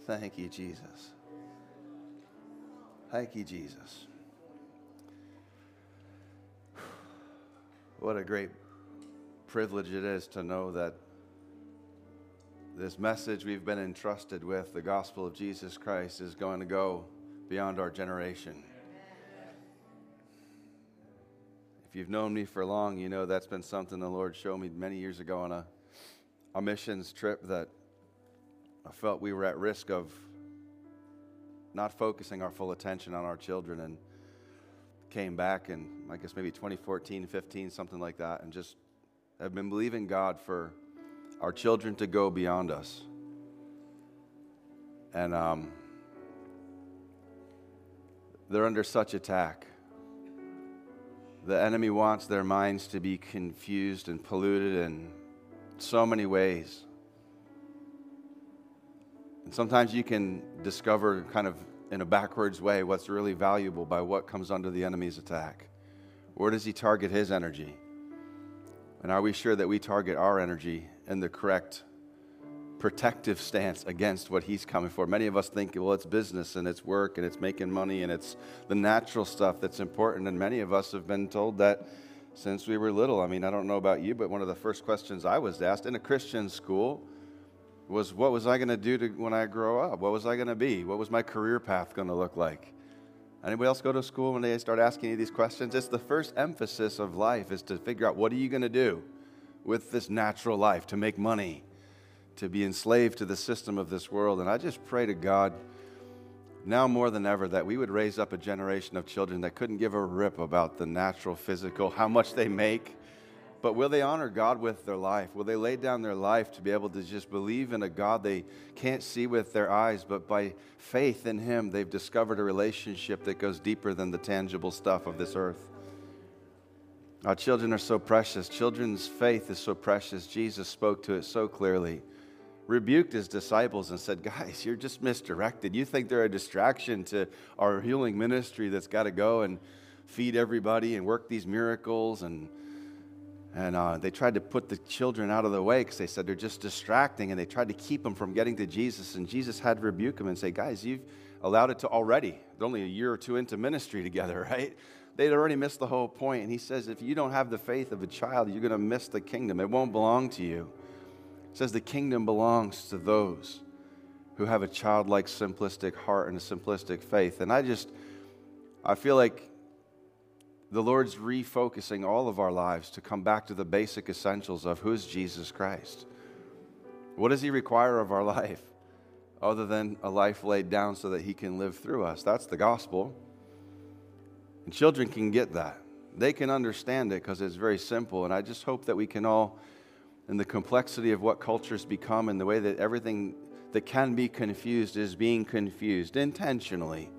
Thank you, Jesus. Thank you, Jesus. What a great privilege it is to know that this message we've been entrusted with, the gospel of Jesus Christ, is going to go beyond our generation. If you've known me for long, you know that's been something the Lord showed me many years ago on a missions trip, that I felt we were at risk of not focusing our full attention on our children, and came back in, I guess, maybe 2014, 15, something like that, and just have been believing God for our children to go beyond us. And they're under such attack. The enemy wants their minds to be confused and polluted in so many ways. And sometimes you can discover kind of in a backwards way what's really valuable by what comes under the enemy's attack. Where does he target his energy? And are we sure that we target our energy in the correct protective stance against what he's coming for? Many of us think, well, it's business and it's work and it's making money and it's the natural stuff that's important. And many of us have been told that since we were little. I mean, I don't know about you, but one of the first questions I was asked in a Christian school was, what was I going to do when I grow up? What was I going to be? What was my career path going to look like? Anybody else go to school when they start asking you these questions? It's the first emphasis of life, is to figure out, what are you going to do with this natural life, to make money, to be enslaved to the system of this world. And I just pray to God now more than ever that we would raise up a generation of children that couldn't give a rip about the natural, physical, how much they make. But will they honor God with their life? Will they lay down their life to be able to just believe in a God they can't see with their eyes, but by faith in Him, they've discovered a relationship that goes deeper than the tangible stuff of this earth? Our children are so precious. Children's faith is so precious. Jesus spoke to it so clearly, rebuked His disciples and said, guys, you're just misdirected. You think they're a distraction to our healing ministry that's got to go and feed everybody and work these miracles. And they tried to put the children out of the way because they said they're just distracting, and they tried to keep them from getting to Jesus. And Jesus had to rebuke them and say, guys, you've allowed it to already. They're only a year or two into ministry together, right? They'd already missed the whole point. And He says, if you don't have the faith of a child, you're going to miss the kingdom. It won't belong to you. It says the kingdom belongs to those who have a childlike, simplistic heart and a simplistic faith. And I feel like the Lord's refocusing all of our lives to come back to the basic essentials of who's Jesus Christ. What does He require of our life other than a life laid down so that He can live through us? That's the gospel. And children can get that. They can understand it because it's very simple. And I just hope that we can all, in the complexity of what culture's become and the way that everything that can be confused is being confused intentionally,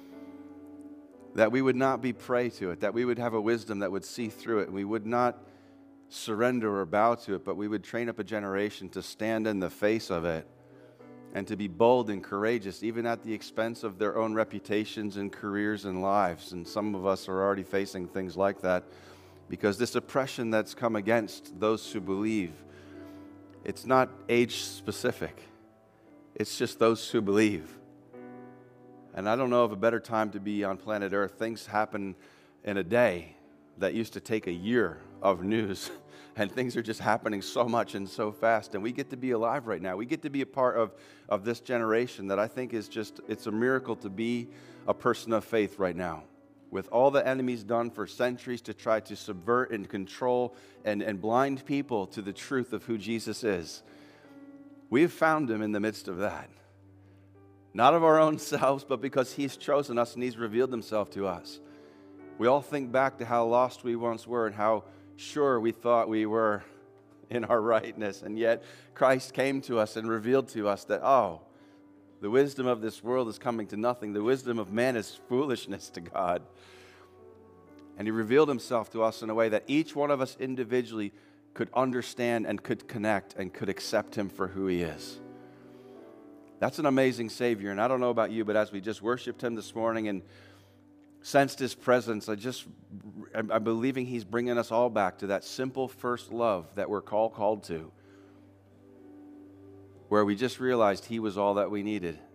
that we would not be prey to it, that we would have a wisdom that would see through it, and we would not surrender or bow to it, but we would train up a generation to stand in the face of it and to be bold and courageous, even at the expense of their own reputations and careers and lives. And some of us are already facing things like that, because this oppression that's come against those who believe, it's not age specific. It's just those who believe. And I don't know of a better time to be on planet Earth. Things happen in a day that used to take a year of news. And things are just happening so much and so fast. And we get to be alive right now. We get to be a part of this generation that I think is just, it's a miracle to be a person of faith right now. With all the enemy's done for centuries to try to subvert and control and blind people to the truth of who Jesus is, we have found Him in the midst of that. Not of our own selves, but because He's chosen us and He's revealed Himself to us. We all think back to how lost we once were and how sure we thought we were in our rightness. And yet Christ came to us and revealed to us that, the wisdom of this world is coming to nothing. The wisdom of man is foolishness to God. And He revealed Himself to us in a way that each one of us individually could understand and could connect and could accept Him for who He is. That's an amazing Savior. And I don't know about you, but as we just worshiped Him this morning and sensed His presence, I'm believing He's bringing us all back to that simple first love that we're called to, where we just realized He was all that we needed.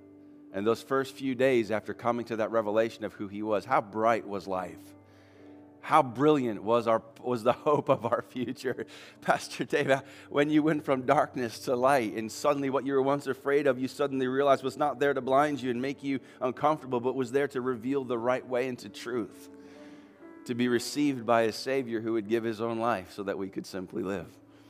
And those first few days after coming to that revelation of who he was, how bright was life? How brilliant was the hope of our future? Pastor Dave, when you went from darkness to light and suddenly what you were once afraid of, you suddenly realized was not there to blind you and make you uncomfortable, but was there to reveal the right way into truth, to be received by a Savior who would give his own life so that we could simply live.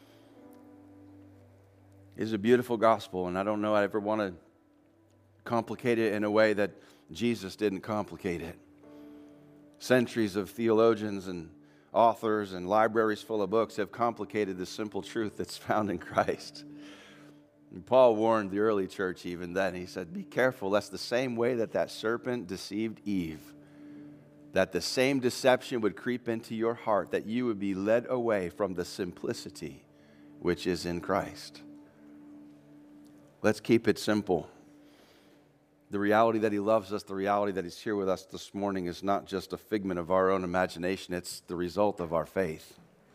It's a beautiful gospel, and I don't know I ever want to complicate it in a way that Jesus didn't complicate it. Centuries of theologians and authors and libraries full of books have complicated the simple truth that's found in Christ. And Paul warned the early church even then. He said, be careful lest the same way that serpent deceived Eve, that the same deception would creep into your heart, that you would be led away from the simplicity which is in Christ. Let's keep it simple. The reality that he loves us, the reality that he's here with us this morning is not just a figment of our own imagination. It's the result of our faith.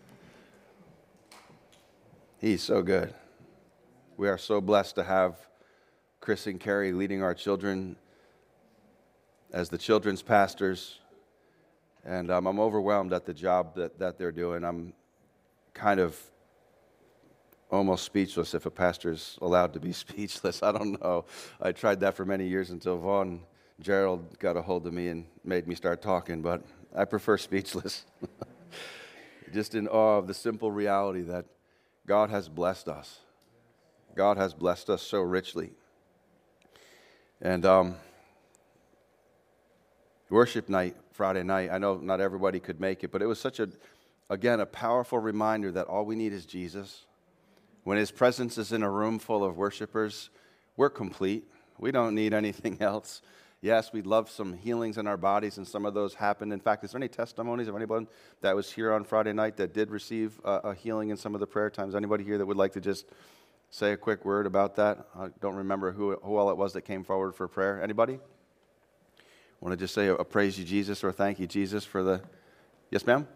He's so good. We are so blessed to have Chris and Carrie leading our children as the children's pastors. And I'm overwhelmed at the job that they're doing. I'm kind of almost speechless, if a pastor's allowed to be speechless. I don't know. I tried that for many years until Vaughn Gerald got a hold of me and made me start talking, but I prefer speechless. Just in awe of the simple reality that God has blessed us. God has blessed us so richly. And worship night, Friday night, I know not everybody could make it, but it was such a powerful reminder that all we need is Jesus. When his presence is in a room full of worshipers, we're complete. We don't need anything else. Yes, we'd love some healings in our bodies, and some of those happened. In fact, is there any testimonies of anyone that was here on Friday night that did receive a healing in some of the prayer times? Anybody here that would like to just say a quick word about that? I don't remember who all it was that came forward for prayer. Anybody? Want to just say a praise you, Jesus, or thank you, Jesus, for the... Yes, ma'am?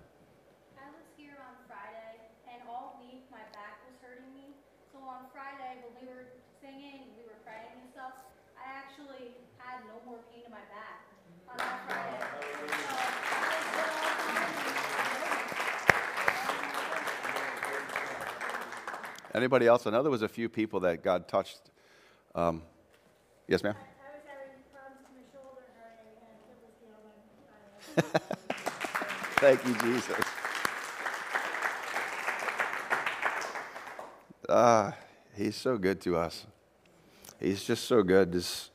Anybody else? I know there was a few people that God touched. Yes, ma'am? I was having problems with my shoulder hurting, and it was Thank you, Jesus. He's so good to us. He's just so good. There's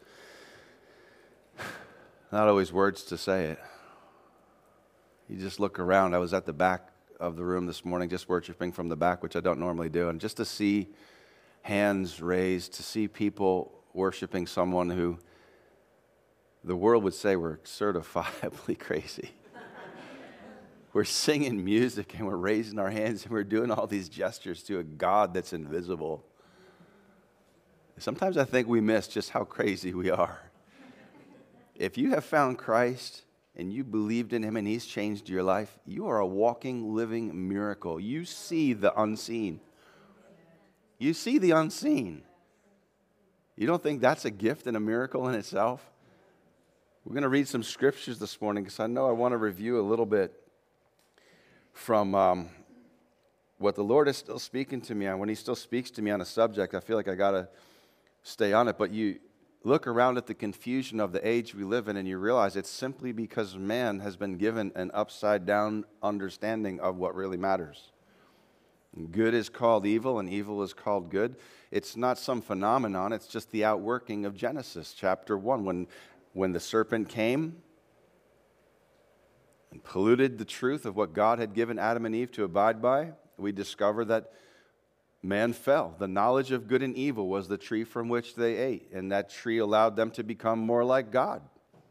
not always words to say it. You just look around. I was at the back of the room this morning, just worshiping from the back, which I don't normally do, and just to see hands raised, to see people worshiping someone who the world would say we're certifiably crazy. We're singing music and we're raising our hands and we're doing all these gestures to a God that's invisible. Sometimes I think we miss just how crazy we are. If you have found Christ and you believed in him and he's changed your life, you are a walking, living miracle. You see the unseen. You see the unseen. You don't think that's a gift and a miracle in itself? We're going to read some scriptures this morning because I know I want to review a little bit from what the Lord is still speaking to me on. When he still speaks to me on a subject, I feel like I got to stay on it. But you look around at the confusion of the age we live in and you realize it's simply because man has been given an upside-down understanding of what really matters. Good is called evil and evil is called good. It's not some phenomenon. It's just the outworking of Genesis chapter 1. When the serpent came and polluted the truth of what God had given Adam and Eve to abide by, we discover that man fell. The knowledge of good and evil was the tree from which they ate, and that tree allowed them to become more like God,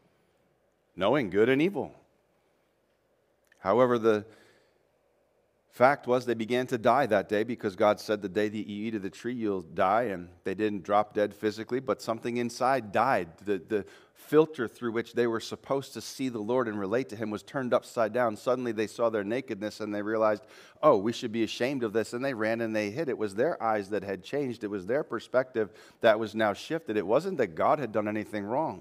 knowing good and evil. However, the Fact was, they began to die that day because God said the day that you eat of the tree, you'll die. And they didn't drop dead physically, but something inside died. The filter through which they were supposed to see the Lord and relate to Him was turned upside down. Suddenly they saw their nakedness and they realized, oh, we should be ashamed of this. And they ran and they hid. It was their eyes that had changed. It was their perspective that was now shifted. It wasn't that God had done anything wrong.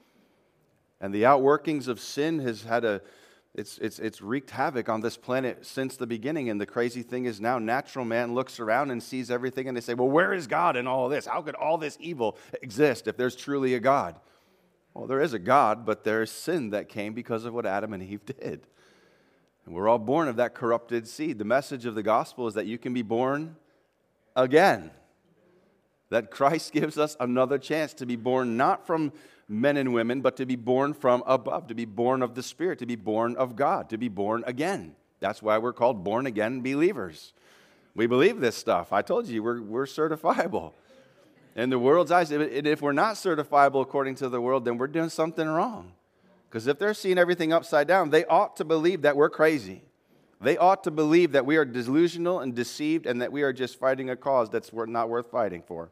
And the outworkings of sin has had It's wreaked havoc on this planet since the beginning. And the crazy thing is now natural man looks around and sees everything and they say, well, where is God in all this? How could all this evil exist if there's truly a God? Well, there is a God, but there is sin that came because of what Adam and Eve did. And we're all born of that corrupted seed. The message of the gospel is that you can be born again. That Christ gives us another chance to be born not from men and women, but to be born from above, to be born of the Spirit, to be born of God, to be born again. That's why we're called born-again believers. We believe this stuff. I told you, we're certifiable. In the world's eyes, if we're not certifiable according to the world, then we're doing something wrong. Because if they're seeing everything upside down, they ought to believe that we're crazy. They ought to believe that we are delusional and deceived and that we are just fighting a cause that's not worth fighting for.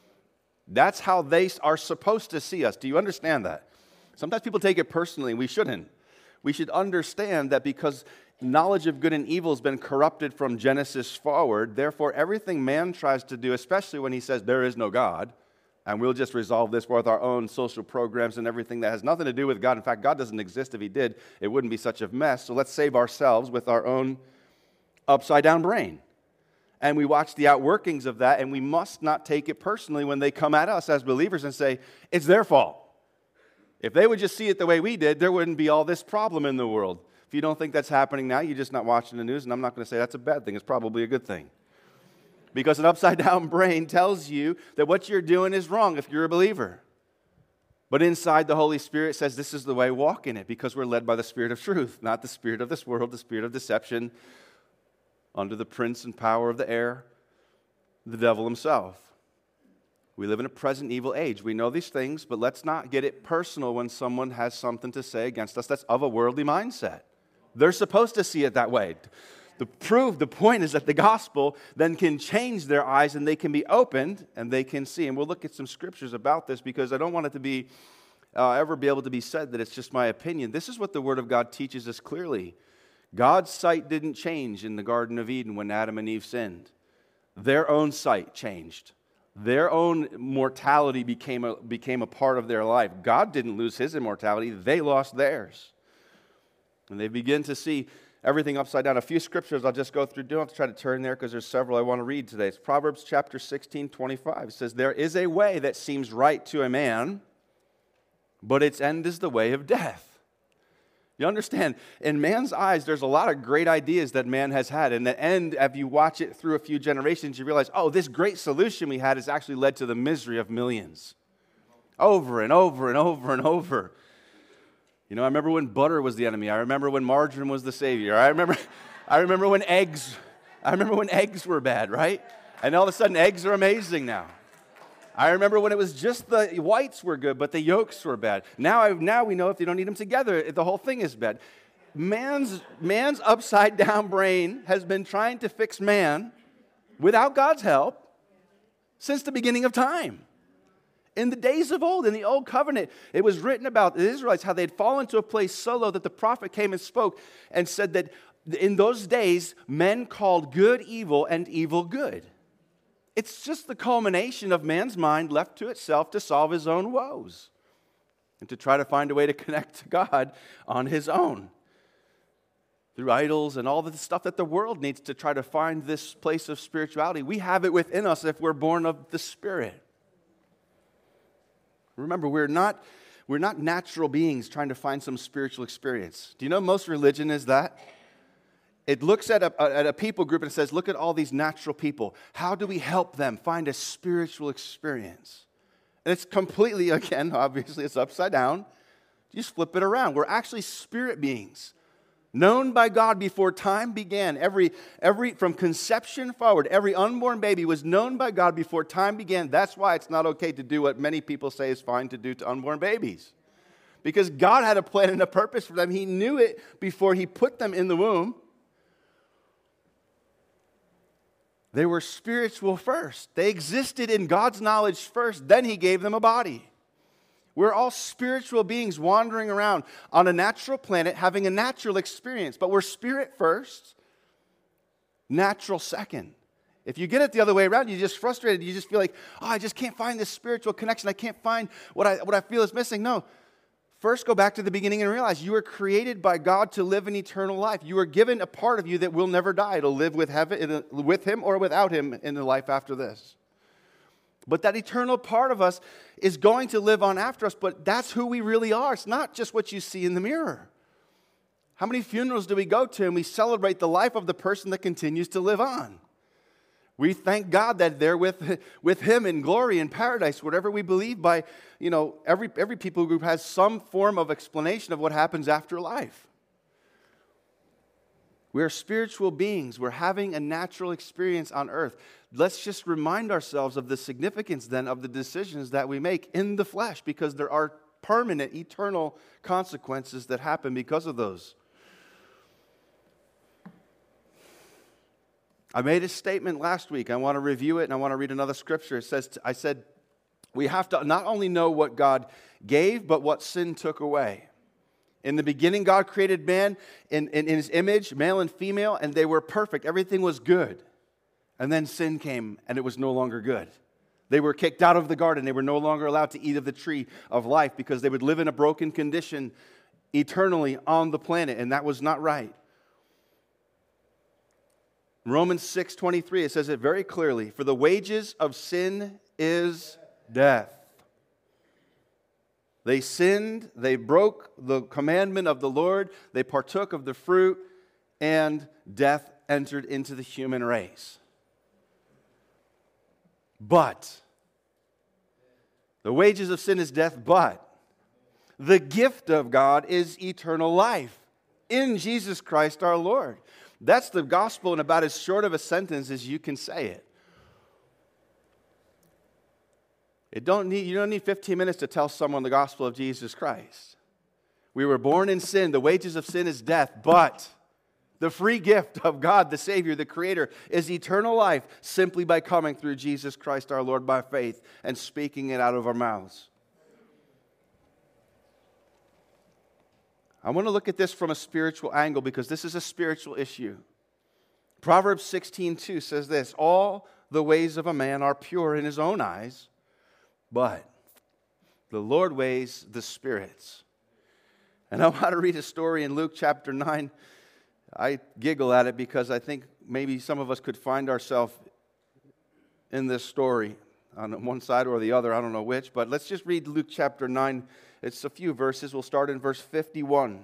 That's how they are supposed to see us. Do you understand that? Sometimes people take it personally, and we shouldn't. We should understand that because knowledge of good and evil has been corrupted from Genesis forward, therefore everything man tries to do, especially when he says there is no God, and we'll just resolve this with our own social programs and everything that has nothing to do with God. In fact, God doesn't exist. If He did, it wouldn't be such a mess. So let's save ourselves with our own upside-down brain. And we watch the outworkings of that, and we must not take it personally when they come at us as believers and say, it's their fault. If they would just see it the way we did, there wouldn't be all this problem in the world. If you don't think that's happening now, you're just not watching the news, and I'm not going to say that's a bad thing. It's probably a good thing. Because an upside-down brain tells you that what you're doing is wrong if you're a believer. But inside, the Holy Spirit says this is the way, walk in it, because we're led by the Spirit of truth, not the spirit of this world, the spirit of deception, under the prince and power of the air, the devil himself. We live in a present evil age. We know these things, but let's not get it personal when someone has something to say against us that's of a worldly mindset. They're supposed to see it that way. The point is that the gospel then can change their eyes and they can be opened and they can see. And we'll look at some scriptures about this because I don't want it to be ever be able to be said that it's just my opinion. This is what the Word of God teaches us clearly. God's sight didn't change in the Garden of Eden when Adam and Eve sinned. Their own sight changed. Their own mortality became a part of their life. God didn't lose His immortality. They lost theirs. And they begin to see everything upside down. A few scriptures I'll just go through. Don't have to try to turn there because there's several I want to read today. It's Proverbs chapter 16:25. It says, there is a way that seems right to a man, but its end is the way of death. You understand, in man's eyes, there's a lot of great ideas that man has had. In the end, if you watch it through a few generations, you realize, oh, this great solution we had has actually led to the misery of millions. Over and over and over and over. You know, I remember when butter was the enemy. I remember when margarine was the savior. I remember when eggs were bad, right? And all of a sudden, eggs are amazing now. I remember when it was just the whites were good, but the yolks were bad. Now we know if you don't eat them together, the whole thing is bad. Man's upside-down brain has been trying to fix man without God's help since the beginning of time. In the days of old, in the Old Covenant, it was written about the Israelites, how they'd fallen to a place so low that the prophet came and spoke and said that in those days, men called good evil and evil good. It's just the culmination of man's mind left to itself to solve his own woes and to try to find a way to connect to God on his own through idols and all the stuff that the world needs to try to find this place of spirituality. We have it within us if we're born of the Spirit. Remember, we're not natural beings trying to find some spiritual experience. Do you know most religion is that? It looks at a people group and it says, look at all these natural people. How do we help them find a spiritual experience? And it's completely, again, obviously it's upside down. You just flip it around. We're actually spirit beings, known by God before time began. Every from conception forward, every unborn baby was known by God before time began. That's why it's not okay to do what many people say is fine to do to unborn babies. Because God had a plan and a purpose for them. He knew it before He put them in the womb. They were spiritual first. They existed in God's knowledge first, then He gave them a body. We're all spiritual beings wandering around on a natural planet having a natural experience, but we're spirit first, natural second. If you get it the other way around, you're just frustrated. You just feel like, oh, I just can't find this spiritual connection. I can't find what I feel is missing. No. First, go back to the beginning and realize you were created by God to live an eternal life. You were given a part of you that will never die. It'll live with Him or without Him in the life after this. But that eternal part of us is going to live on after us, but that's who we really are. It's not just what you see in the mirror. How many funerals do we go to and we celebrate the life of the person that continues to live on? We thank God that they're with Him in glory in paradise, whatever we believe by, every people group has some form of explanation of what happens after life. We're spiritual beings. We're having a natural experience on earth. Let's just remind ourselves of the significance then of the decisions that we make in the flesh, because there are permanent, eternal consequences that happen because of those. I made a statement last week. I want to review it, and I want to read another scripture. I said, we have to not only know what God gave, but what sin took away. In the beginning, God created man in His image, male and female, and they were perfect. Everything was good. And then sin came, and it was no longer good. They were kicked out of the garden. They were no longer allowed to eat of the tree of life because they would live in a broken condition eternally on the planet, and that was not right. Romans 6:23, it says it very clearly, for the wages of sin is death. They sinned, they broke the commandment of the Lord, they partook of the fruit, and death entered into the human race. But, the wages of sin is death, but the gift of God is eternal life in Jesus Christ our Lord. That's the gospel in about as short of a sentence as you can say it. You don't need 15 minutes to tell someone the gospel of Jesus Christ. We were born in sin. The wages of sin is death, but the free gift of God, the Savior, the Creator, is eternal life simply by coming through Jesus Christ our Lord by faith and speaking it out of our mouths. I want to look at this from a spiritual angle because this is a spiritual issue. Proverbs 16:2 says this, all the ways of a man are pure in his own eyes, but the Lord weighs the spirits. And I want to read a story in Luke chapter 9. I giggle at it because I think maybe some of us could find ourselves in this story on one side or the other. I don't know which, but let's just read Luke chapter 9. It's a few verses. We'll start in verse 51.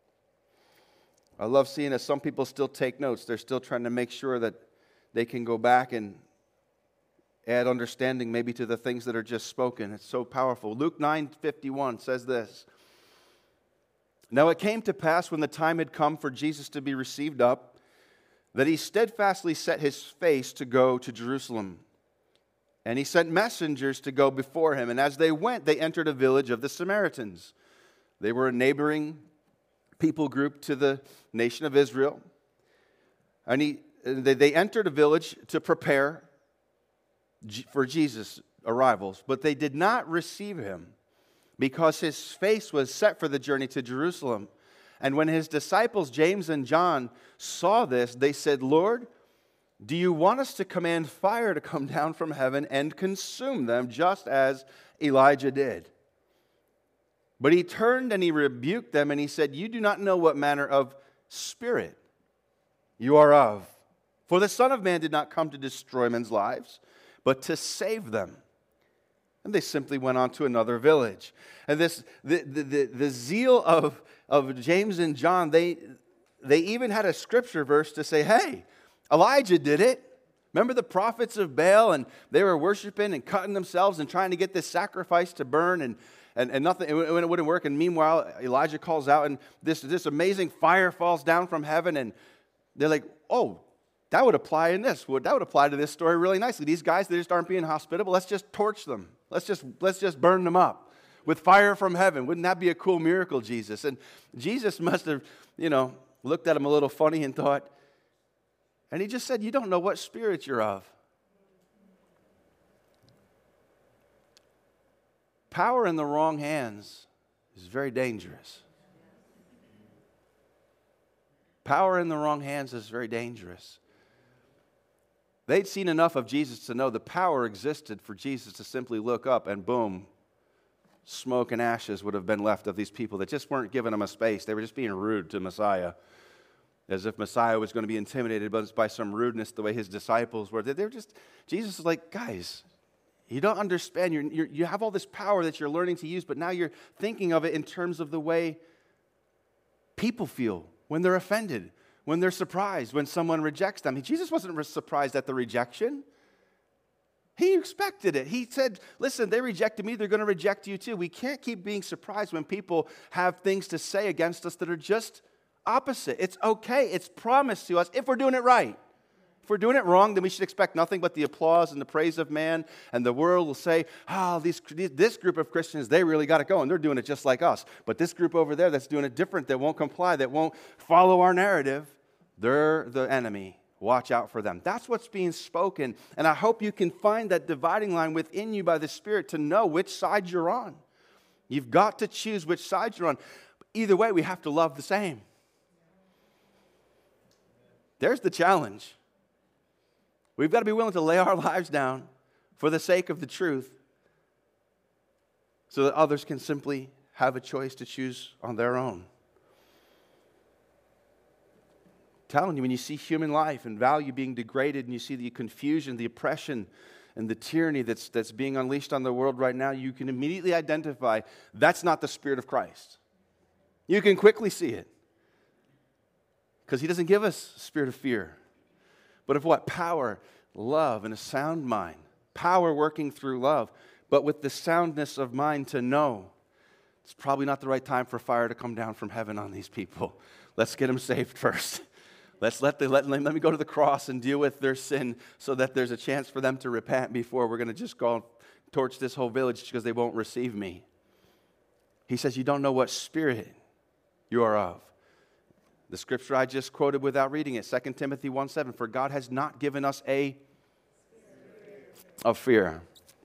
I love seeing as some people still take notes. They're still trying to make sure that they can go back and add understanding maybe to the things that are just spoken. It's so powerful. Luke 9:51 says this. Now it came to pass when the time had come for Jesus to be received up, that He steadfastly set His face to go to Jerusalem. And He sent messengers to go before Him. And as they went, they entered a village of the Samaritans. They were a neighboring people group to the nation of Israel. And they entered a village to prepare for Jesus' arrivals. But they did not receive Him because His face was set for the journey to Jerusalem. And when His disciples, James and John, saw this, they said, Lord, do you want us to command fire to come down from heaven and consume them, just as Elijah did? But He turned and He rebuked them, and He said, you do not know what manner of spirit you are of. For the Son of Man did not come to destroy men's lives, but to save them. And they simply went on to another village. And the zeal of James and John, they even had a scripture verse to say, hey, Elijah did it. Remember the prophets of Baal, and they were worshiping and cutting themselves and trying to get this sacrifice to burn, and nothing, it wouldn't work. And meanwhile, Elijah calls out, and this amazing fire falls down from heaven, and they're like, oh, that would apply in this. That would apply to this story really nicely. These guys, they just aren't being hospitable. Let's just torch them. Let's just burn them up with fire from heaven. Wouldn't that be a cool miracle, Jesus? And Jesus must have, looked at them a little funny and thought, And he just said, you don't know what spirit you're of. Power in the wrong hands is very dangerous. Power in the wrong hands is very dangerous. They'd seen enough of Jesus to know the power existed for Jesus to simply look up and boom, smoke and ashes would have been left of these people that just weren't giving him a space. They were just being rude to Messiah, as if Messiah was going to be intimidated by some rudeness the way his disciples were. They were just, Jesus is like, guys, you don't understand. You have all this power that you're learning to use, but now you're thinking of it in terms of the way people feel when they're offended, when they're surprised, when someone rejects them. Jesus wasn't surprised at the rejection. He expected it. He said, listen, they rejected me, they're going to reject you too. We can't keep being surprised when people have things to say against us that are just opposite. It's okay. It's promised to us if we're doing it right. If we're doing it wrong, then we should expect nothing but the applause and the praise of man, and the world will say, this group of Christians, they really got it going. They're doing it just like us. But this group over there that's doing it different, that won't comply, that won't follow our narrative, they're the enemy. Watch out for them. That's what's being spoken, and I hope you can find that dividing line within you by the Spirit to know which side you're on. You've got to choose which side you're on. Either way, we have to love the same. There's the challenge. We've got to be willing to lay our lives down for the sake of the truth so that others can simply have a choice to choose on their own. I'm telling you, when you see human life and value being degraded and you see the confusion, the oppression, and the tyranny that's being unleashed on the world right now, you can immediately identify that's not the Spirit of Christ. You can quickly see it because He doesn't give us a spirit of fear. But of what? Power, love, and a sound mind. Power working through love, but with the soundness of mind to know it's probably not the right time for fire to come down from heaven on these people. Let's get them saved first. Let me go to the cross and deal with their sin so that there's a chance for them to repent before we're going to just go and torch this whole village because they won't receive me. He says, you don't know what spirit you are of. The scripture I just quoted without reading it, 2 Timothy 1:7, for God has not given us a of fear,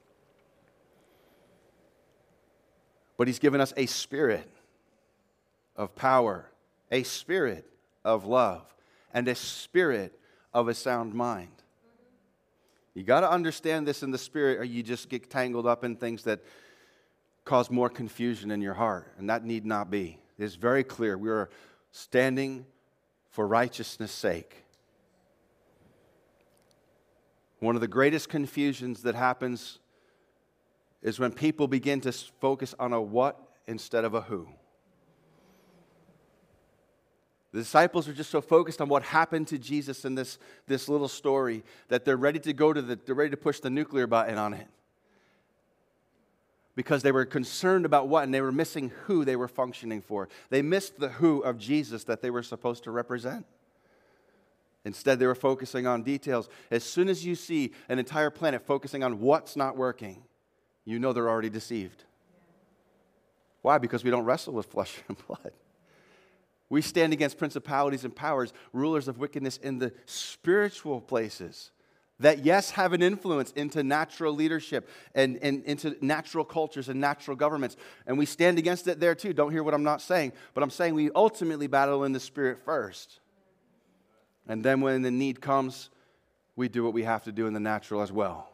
but He's given us a spirit of power, a spirit of love, and a spirit of a sound mind. You got to understand this in the spirit, or you just get tangled up in things that cause more confusion in your heart, and that need not be. It's very clear. We are standing for righteousness' sake. One of the greatest confusions that happens is when people begin to focus on a what instead of a who. The disciples are just so focused on what happened to Jesus in this little story that they're ready to push the nuclear button on it. Because they were concerned about what, and they were missing who they were functioning for. They missed the who of Jesus that they were supposed to represent. Instead, they were focusing on details. As soon as you see an entire planet focusing on what's not working, you know they're already deceived. Why? Because we don't wrestle with flesh and blood. We stand against principalities and powers, rulers of wickedness in the spiritual places that, yes, have an influence into natural leadership and into natural cultures and natural governments. And we stand against it there too. Don't hear what I'm not saying. But I'm saying we ultimately battle in the spirit first. And then when the need comes, we do what we have to do in the natural as well.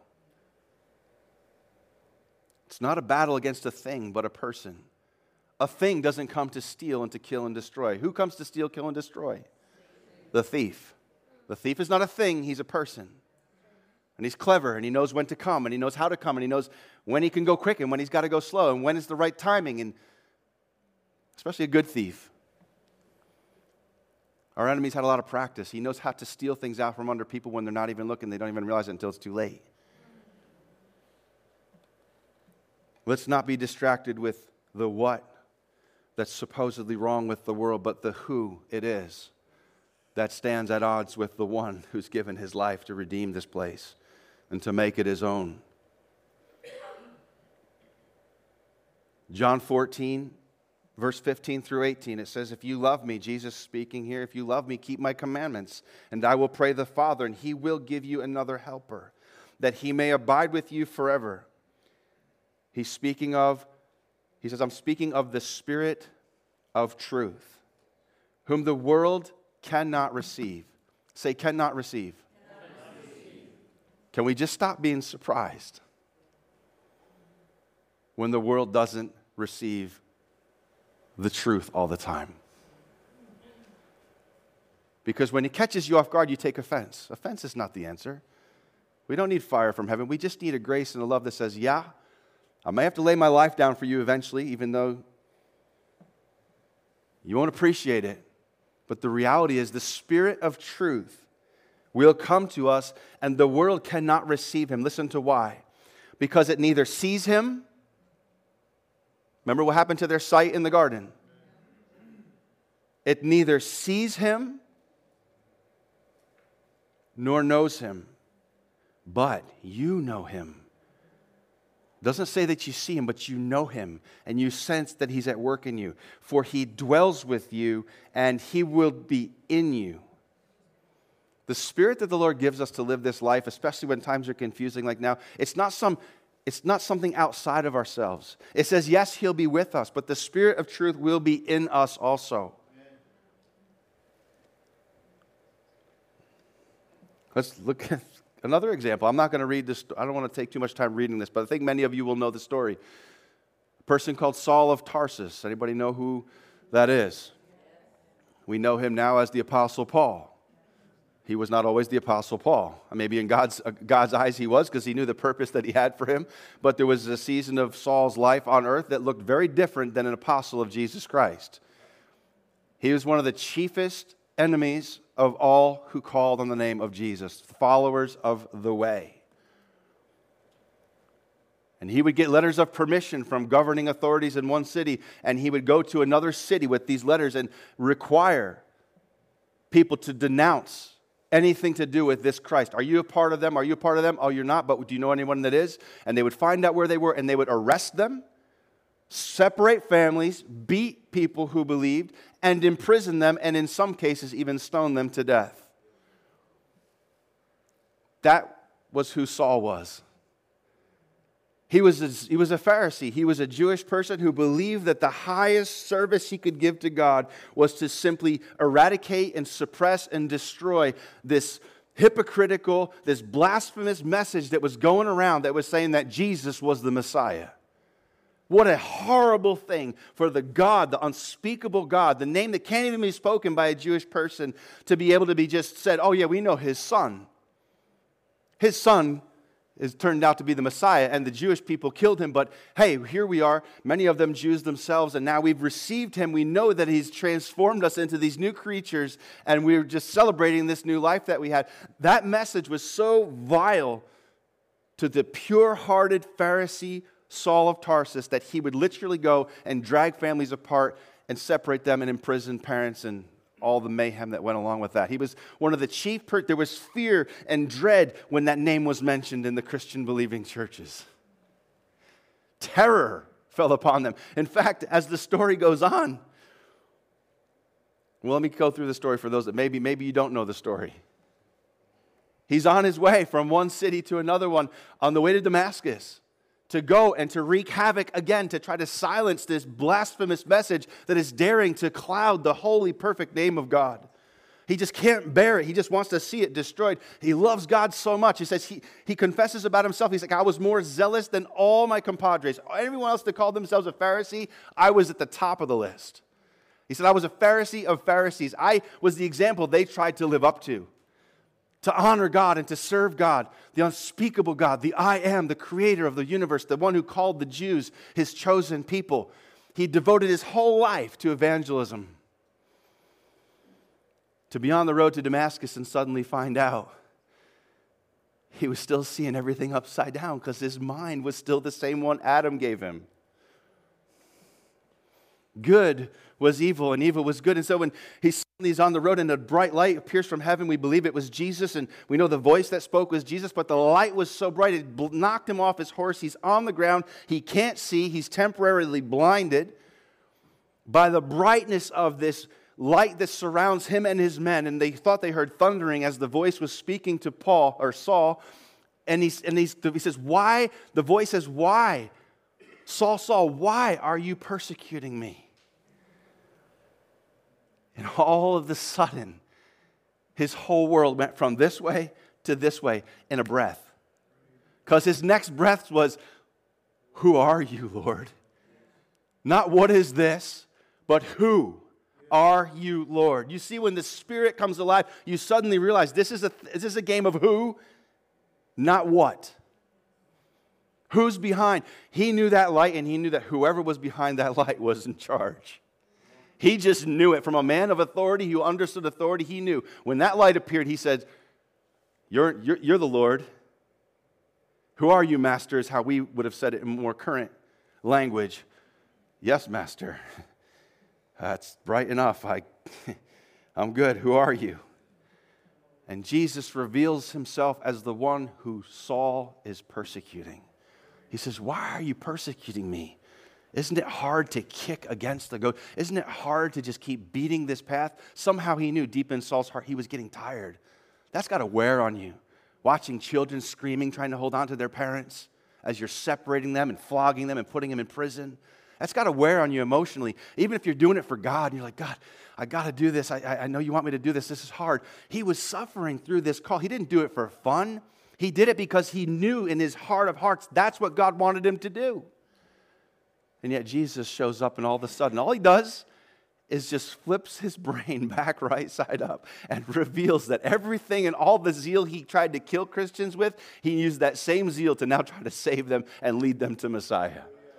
It's not a battle against a thing, but a person. A thing doesn't come to steal and to kill and destroy. Who comes to steal, kill, and destroy? The thief. The thief is not a thing, he's a person. And he's clever, and he knows when to come, and he knows how to come, and he knows when he can go quick and when he's got to go slow, and when is the right timing, and especially a good thief. Our enemy's had a lot of practice. He knows how to steal things out from under people when they're not even looking. They don't even realize it until it's too late. Let's not be distracted with the what that's supposedly wrong with the world, but the who it is that stands at odds with the one who's given his life to redeem this place and to make it his own. John 14, Verse 15 through 18, it says, if you love me, Jesus speaking here, if you love me, keep my commandments, and I will pray the Father, and he will give you another helper, that he may abide with you forever. He says, I'm speaking of the Spirit of truth, whom the world cannot receive. Say, cannot receive. Can we just stop being surprised when the world doesn't receive the truth all the time? Because when it catches you off guard, you take offense. Offense is not the answer. We don't need fire from heaven. We just need a grace and a love that says, yeah, I may have to lay my life down for you eventually, even though you won't appreciate it. But the reality is the Spirit of truth will come to us, and the world cannot receive him. Listen to why. Because it neither sees him. Remember what happened to their sight in the garden? It neither sees him nor knows him. But you know him. Doesn't say that you see him, but you know him, and you sense that he's at work in you. For he dwells with you, and he will be in you. The Spirit that the Lord gives us to live this life, especially when times are confusing like now, it's not something outside of ourselves. It says, yes, he'll be with us, but the Spirit of truth will be in us also. Let's look at another example. I'm not going to read this. I don't want to take too much time reading this, but I think many of you will know the story. A person called Saul of Tarsus. Anybody know who that is? We know him now as the Apostle Paul. He was not always the Apostle Paul. Maybe in God's eyes he was, because he knew the purpose that he had for him. But there was a season of Saul's life on earth that looked very different than an apostle of Jesus Christ. He was one of the chiefest enemies of all who called on the name of Jesus, followers of the way. And he would get letters of permission from governing authorities in one city, and he would go to another city with these letters and require people to denounce anything to do with this Christ. Are you a part of them? Are you a part of them? Oh, you're not, but do you know anyone that is? And they would find out where they were, and they would arrest them, separate families, beat people who believed, and imprison them, and in some cases even stone them to death. That was who Saul was. He was a Pharisee. He was a Jewish person who believed that the highest service he could give to God was to simply eradicate and suppress and destroy this hypocritical, this blasphemous message that was going around that was saying that Jesus was the Messiah. What a horrible thing for the God, the unspeakable God, the name that can't even be spoken by a Jewish person, to be able to be just said, oh yeah, we know his son. His son is turned out to be the Messiah, and the Jewish people killed him, but hey, here we are, many of them Jews themselves, and now we've received him. We know that he's transformed us into these new creatures, and we're just celebrating this new life that we had. That message was so vile to the pure-hearted Pharisee Saul of Tarsus that he would literally go and drag families apart and separate them and imprison parents and all the mayhem that went along with that. He was one of the chief, there was fear and dread when that name was mentioned in the Christian believing churches. Terror fell upon them. In fact, as the story goes on, well, let me go through the story for those that maybe you don't know the story. He's on his way from one city to another one on the way to Damascus to go and to wreak havoc again, to try to silence this blasphemous message that is daring to cloud the holy, perfect name of God. He just can't bear it. He just wants to see it destroyed. He loves God so much. He says, he confesses about himself. He's like, I was more zealous than all my compadres. Everyone else that called themselves a Pharisee, I was at the top of the list. He said, I was a Pharisee of Pharisees. I was the example they tried to live up to honor God and to serve God, the unspeakable God, the I am, the creator of the universe, the one who called the Jews his chosen people. He devoted his whole life to evangelism. To be on the road to Damascus and suddenly find out he was still seeing everything upside down because his mind was still the same one Adam gave him. Good was evil and evil was good. And so when he's on the road and a bright light appears from heaven, we believe it was Jesus, and we know the voice that spoke was Jesus, but the light was so bright it knocked him off his horse. He's on the ground. He can't see. He's temporarily blinded. by the brightness of this light that surrounds him and his men. And they thought they heard thundering as the voice was speaking to Paul or Saul. And he says, why? The voice says, why? Saul, Saul, why are you persecuting me? And all of a sudden, his whole world went from this way to this way in a breath. Because his next breath was, who are you, Lord? Not what is this, but who are you, Lord? You see, when the Spirit comes alive, you suddenly realize this is a game of who, not what. Who's behind? He knew that light, and he knew that whoever was behind that light was in charge. He just knew it. From a man of authority who understood authority, he knew. When that light appeared, he said, You're the Lord. Who are you, Master, is how we would have said it in more current language. Yes, Master. That's right enough. I'm good. Who are you? And Jesus reveals himself as the one who Saul is persecuting. He says, why are you persecuting me? Isn't it hard to kick against the goat? Isn't it hard to just keep beating this path? Somehow he knew deep in Saul's heart he was getting tired. That's got to wear on you. Watching children screaming, trying to hold on to their parents as you're separating them and flogging them and putting them in prison. That's got to wear on you emotionally. Even if you're doing it for God, and you're like, God, I got to do this. I know you want me to do this. This is hard. He was suffering through this call. He didn't do it for fun. He did it because he knew in his heart of hearts that's what God wanted him to do. And yet Jesus shows up, and all of a sudden, all he does is just flips his brain back right side up and reveals that everything and all the zeal he tried to kill Christians with, he used that same zeal to now try to save them and lead them to Messiah.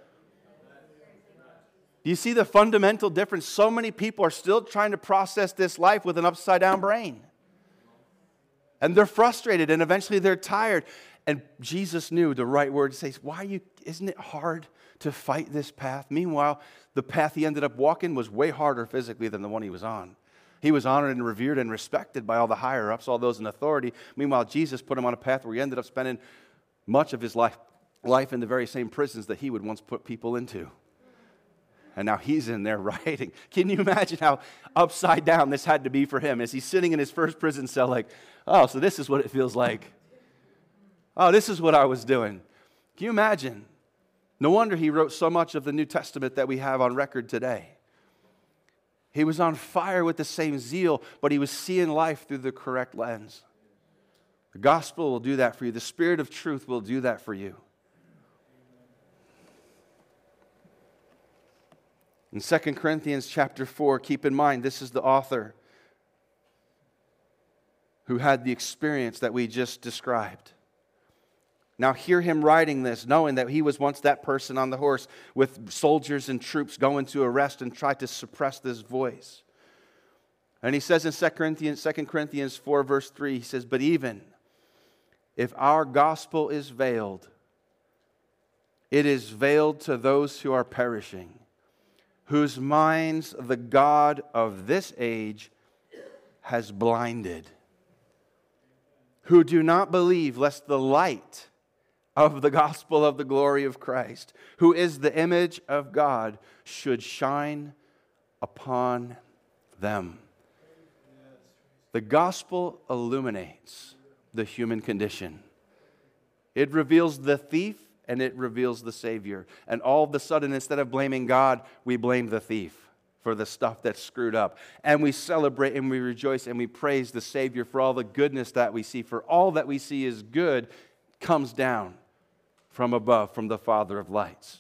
Do you see the fundamental difference? So many people are still trying to process this life with an upside down brain. And they're frustrated, and eventually they're tired. And Jesus knew the right word to say, isn't it hard to fight this path? Meanwhile, the path he ended up walking was way harder physically than the one he was on. He was honored and revered and respected by all the higher-ups, all those in authority. Meanwhile, Jesus put him on a path where he ended up spending much of his life in the very same prisons that he would once put people into. And now he's in there writing. Can you imagine how upside down this had to be for him as he's sitting in his first prison cell like, oh, so this is what it feels like. Oh, this is what I was doing. Can you imagine? No wonder he wrote so much of the New Testament that we have on record today. He was on fire with the same zeal, but he was seeing life through the correct lens. The gospel will do that for you. The Spirit of truth will do that for you. In 2 Corinthians chapter 4, keep in mind, this is the author who had the experience that we just described. Now hear him writing this, knowing that he was once that person on the horse with soldiers and troops going to arrest and try to suppress this voice. And he says in 2 Corinthians 4 verse 3, he says, but even if our gospel is veiled, it is veiled to those who are perishing, whose minds the God of this age has blinded, who do not believe lest the light of the gospel of the glory of Christ, who is the image of God, should shine upon them. The gospel illuminates the human condition. It reveals the thief and it reveals the Savior. And all of a sudden, instead of blaming God, we blame the thief for the stuff that's screwed up. And we celebrate and we rejoice and we praise the Savior for all the goodness that we see. For all that we see is good comes down from above, from the Father of lights.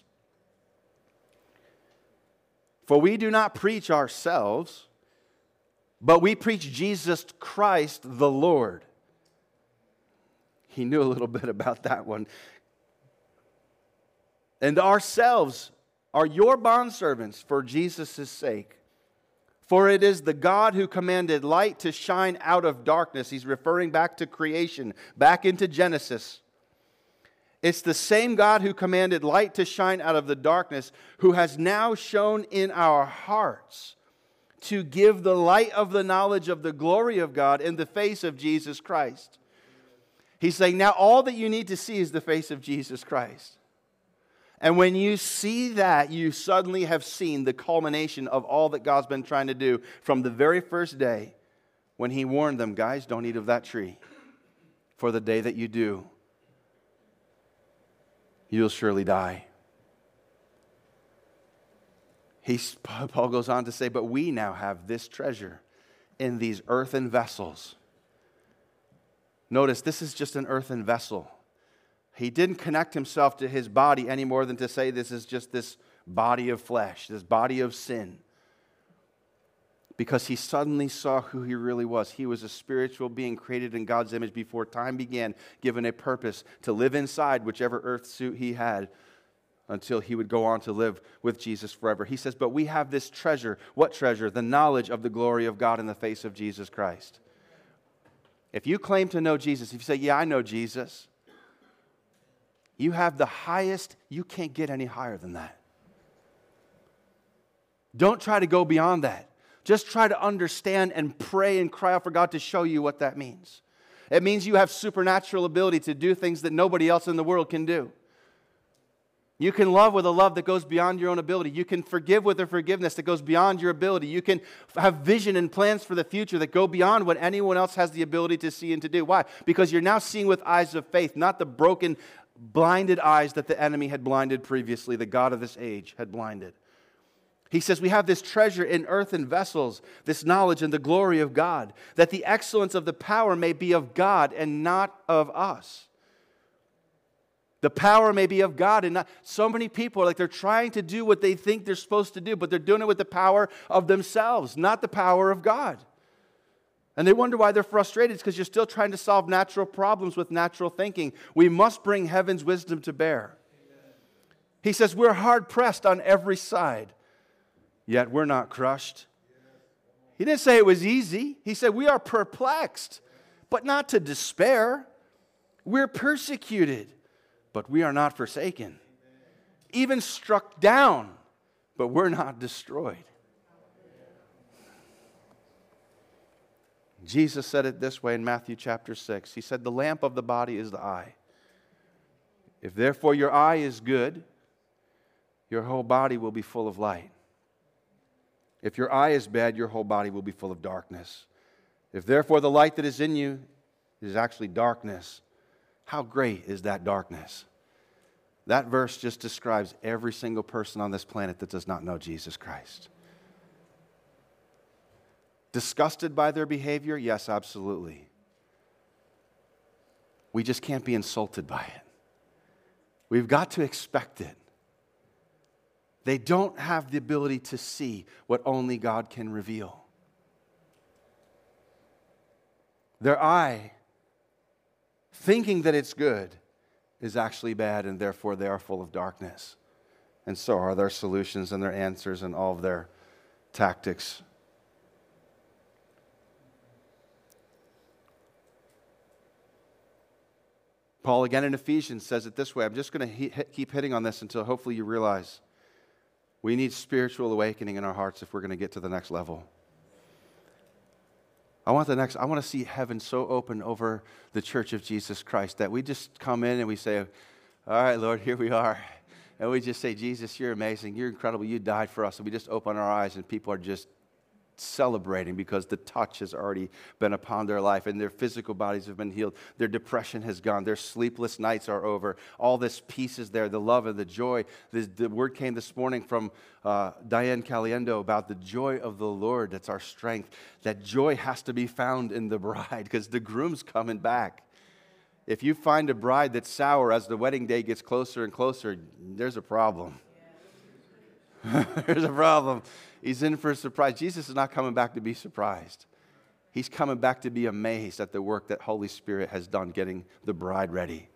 For we do not preach ourselves, but we preach Jesus Christ the Lord. He knew a little bit about that one. And ourselves are your bondservants for Jesus' sake. For it is the God who commanded light to shine out of darkness. He's referring back to creation, back into Genesis. It's the same God who commanded light to shine out of the darkness, who has now shone in our hearts to give the light of the knowledge of the glory of God in the face of Jesus Christ. He's saying now all that you need to see is the face of Jesus Christ. And when you see that, you suddenly have seen the culmination of all that God's been trying to do from the very first day when He warned them, guys, don't eat of that tree. For the day that you do, you'll surely die. Paul goes on to say, but we now have this treasure in these earthen vessels. Notice, this is just an earthen vessel. He didn't connect himself to his body any more than to say this is just this body of flesh, this body of sin. Because he suddenly saw who he really was. He was a spiritual being created in God's image before time began, given a purpose to live inside whichever earth suit he had until he would go on to live with Jesus forever. He says, but we have this treasure. What treasure? The knowledge of the glory of God in the face of Jesus Christ. If you claim to know Jesus, if you say, yeah, I know Jesus, you have the highest, you can't get any higher than that. Don't try to go beyond that. Just try to understand and pray and cry out for God to show you what that means. It means you have supernatural ability to do things that nobody else in the world can do. You can love with a love that goes beyond your own ability. You can forgive with a forgiveness that goes beyond your ability. You can have vision and plans for the future that go beyond what anyone else has the ability to see and to do. Why? Because you're now seeing with eyes of faith, not the broken, blinded eyes that the enemy had blinded previously, the God of this age had blinded. He says, we have this treasure in earthen vessels, this knowledge and the glory of God, that the excellence of the power may be of God and not of us. The power may be of God and not. So many people are like they're trying to do what they think they're supposed to do, but they're doing it with the power of themselves, not the power of God. And they wonder why they're frustrated. It's because you're still trying to solve natural problems with natural thinking. We must bring heaven's wisdom to bear. He says, we're hard pressed on every side, yet we're not crushed. He didn't say it was easy. He said, we are perplexed, but not to despair. We're persecuted, but we are not forsaken. Even struck down, but we're not destroyed. Jesus said it this way in Matthew chapter 6. He said, the lamp of the body is the eye. If therefore your eye is good, your whole body will be full of light. If your eye is bad, your whole body will be full of darkness. If therefore the light that is in you is actually darkness, how great is that darkness? That verse just describes every single person on this planet that does not know Jesus Christ. Disgusted by their behavior? Yes, absolutely. We just can't be insulted by it. We've got to expect it. They don't have the ability to see what only God can reveal. Their eye, thinking that it's good, is actually bad, and therefore they are full of darkness. And so are their solutions and their answers and all of their tactics. Paul, again in Ephesians, says it this way. I'm just going to keep hitting on this until hopefully you realize we need spiritual awakening in our hearts if we're going to get to the next level. I want to see heaven so open over the church of Jesus Christ that we just come in and we say, all right, Lord, here we are. And we just say, Jesus, you're amazing. You're incredible. You died for us. And we just open our eyes and people are just celebrating because the touch has already been upon their life and their physical bodies have been healed. Their depression has gone. Their sleepless nights are over. All this peace is there, the love and the joy. The word came this morning from Diane Caliendo about the joy of the Lord. That's our strength. That joy has to be found in the bride because the groom's coming back. If you find a bride that's sour as the wedding day gets closer and closer, there's a problem. There's a problem. He's in for a surprise. Jesus is not coming back to be surprised. He's coming back to be amazed at the work that Holy Spirit has done getting the bride ready.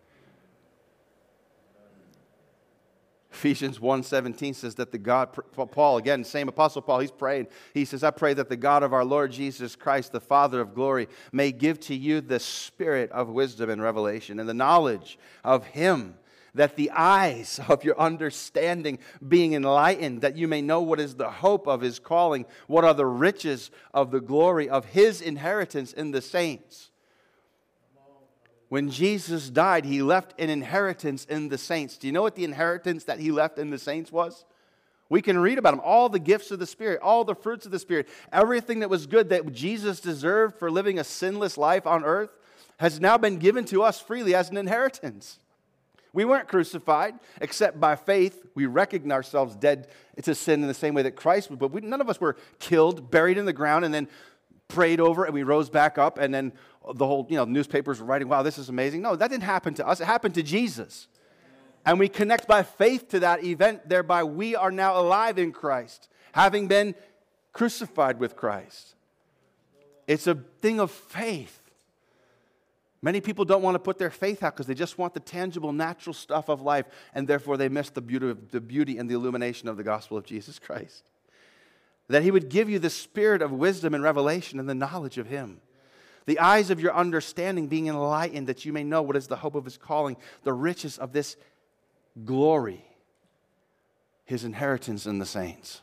Ephesians 1:17 says that the God, Paul, again, same Apostle Paul, he's praying. He says, I pray that the God of our Lord Jesus Christ, the Father of glory, may give to you the spirit of wisdom and revelation and the knowledge of Him, that the eyes of your understanding being enlightened, that you may know what is the hope of His calling, what are the riches of the glory of His inheritance in the saints. When Jesus died, he left an inheritance in the saints. Do you know what the inheritance that he left in the saints was? We can read about them. All the gifts of the Spirit, all the fruits of the Spirit, everything that was good that Jesus deserved for living a sinless life on earth has now been given to us freely as an inheritance. We weren't crucified except by faith. We recognize ourselves dead to sin in the same way that Christ was, but none of us were killed, buried in the ground, and then prayed over, and we rose back up, and then the whole, newspapers were writing, wow, this is amazing. No, that didn't happen to us. It happened to Jesus. And we connect by faith to that event. Thereby, we are now alive in Christ, having been crucified with Christ. It's a thing of faith. Many people don't want to put their faith out because they just want the tangible, natural stuff of life, and therefore they miss the beauty and the illumination of the gospel of Jesus Christ. That he would give you the spirit of wisdom and revelation and the knowledge of him. The eyes of your understanding being enlightened, that you may know what is the hope of his calling, the riches of this glory, his inheritance in the saints.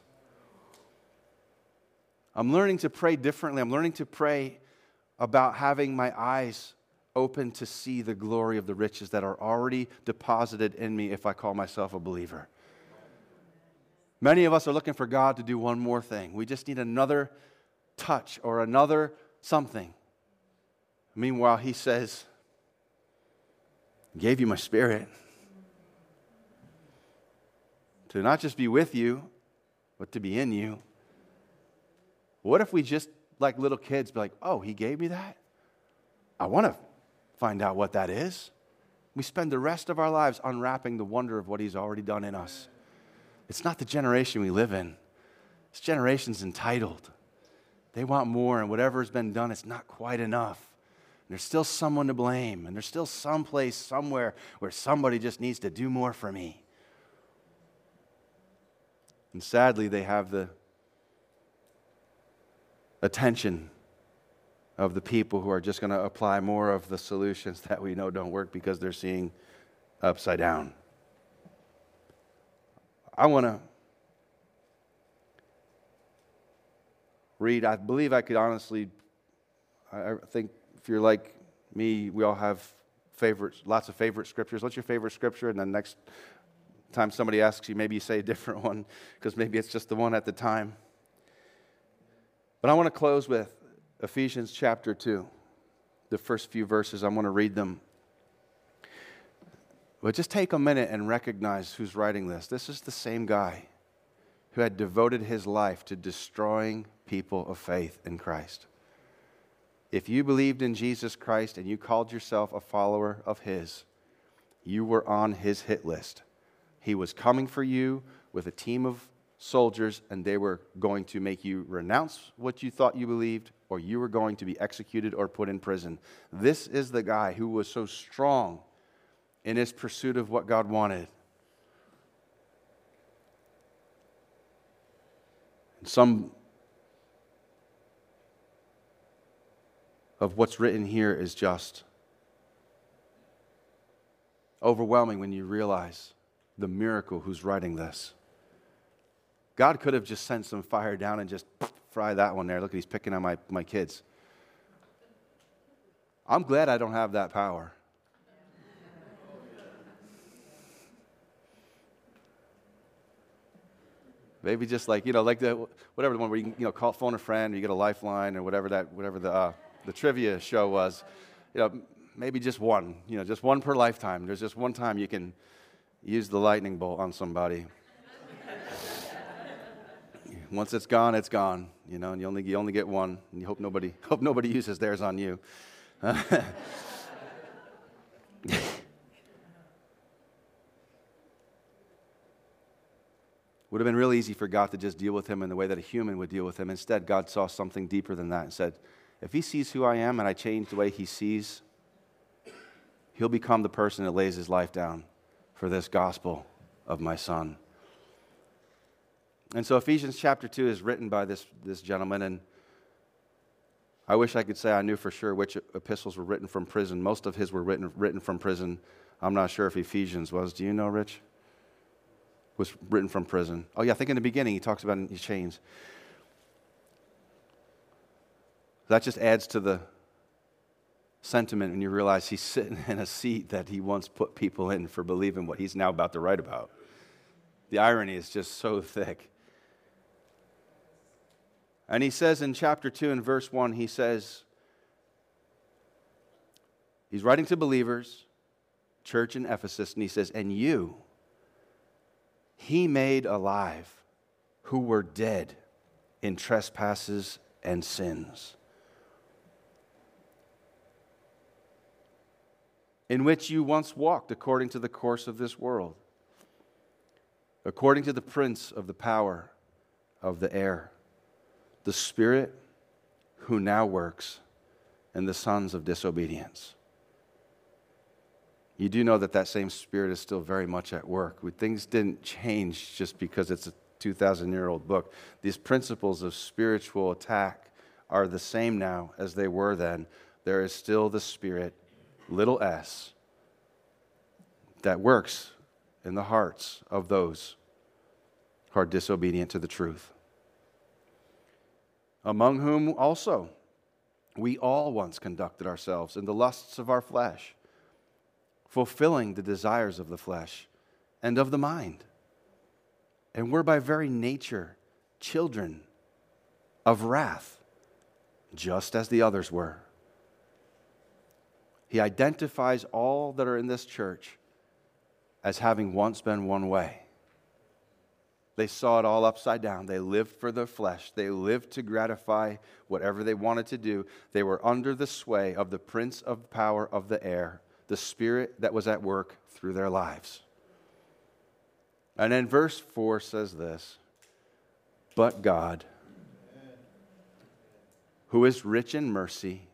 I'm learning to pray differently. I'm learning to pray about having my eyes open to see the glory of the riches that are already deposited in me if I call myself a believer. Many of us are looking for God to do one more thing. We just need another touch or another something. Meanwhile, he says, I gave you my spirit to not just be with you, but to be in you. What if we just, like little kids, be like, oh, he gave me that? I want to find out what that is. We spend the rest of our lives unwrapping the wonder of what he's already done in us. It's not the generation we live in. This generation's entitled. They want more, and whatever has been done, it's not quite enough. And there's still someone to blame, and there's still some place somewhere where somebody just needs to do more for me. And sadly, they have the attention of the people who are just going to apply more of the solutions that we know don't work because they're seeing upside down. I want to read, I believe I could honestly, I think if you're like me, we all have favorites, lots of favorite scriptures. What's your favorite scripture? And then next time somebody asks you, maybe you say a different one because maybe it's just the one at the time. But I want to close with Ephesians chapter 2. The first few verses, I'm going to read them. But just take a minute and recognize who's writing this. This is the same guy who had devoted his life to destroying people of faith in Christ. If you believed in Jesus Christ and you called yourself a follower of his, you were on his hit list. He was coming for you with a team of soldiers, and they were going to make you renounce what you thought you believed, or you were going to be executed or put in prison. This is the guy who was so strong in his pursuit of what God wanted. And some of what's written here is just overwhelming when you realize the miracle who's writing this. God could have just sent some fire down and just fry that one there. Look, he's picking on my kids. I'm glad I don't have that power. Maybe just like, like whatever the one where you can, call, phone a friend, or you get a lifeline, or whatever the trivia show was. Maybe just one, just one per lifetime. There's just one time you can use the lightning bolt on somebody. Once it's gone, and you only get one, and you hope nobody uses theirs on you. Would have been really easy for God to just deal with him in the way that a human would deal with him. Instead, God saw something deeper than that and said, if he sees who I am and I change the way he sees, he'll become the person that lays his life down for this gospel of my son. And so Ephesians chapter 2 is written by this gentleman, and I wish I could say I knew for sure which epistles were written from prison. Most of his were written from prison. I'm not sure if Ephesians was. Do you know, Rich? Was written from prison. Oh yeah, I think in the beginning he talks about in his chains. That just adds to the sentiment when you realize he's sitting in a seat that he once put people in for believing what he's now about to write about. The irony is just so thick. And he says in chapter 2 and verse 1, he says, he's writing to believers, church in Ephesus, and he says, and you, he made alive who were dead in trespasses and sins, in which you once walked according to the course of this world, according to the prince of the power of the air, the spirit who now works in the sons of disobedience. You do know that that same spirit is still very much at work. Things didn't change just because it's a 2,000-year-old book. These principles of spiritual attack are the same now as they were then. There is still the spirit, little s, that works in the hearts of those who are disobedient to the truth. Among whom also we all once conducted ourselves in the lusts of our flesh, fulfilling the desires of the flesh and of the mind. And we're by very nature children of wrath, just as the others were. He identifies all that are in this church as having once been one way. They saw it all upside down. They lived for their flesh. They lived to gratify whatever they wanted to do. They were under the sway of the prince of power of the air, the spirit that was at work through their lives. And then verse 4 says this, but God, who is rich in mercy.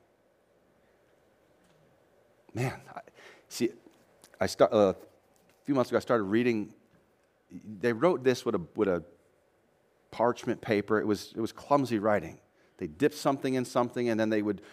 Man, a few months ago I started reading. They wrote this with a parchment paper. It was clumsy writing. They dipped something in something, and then they would.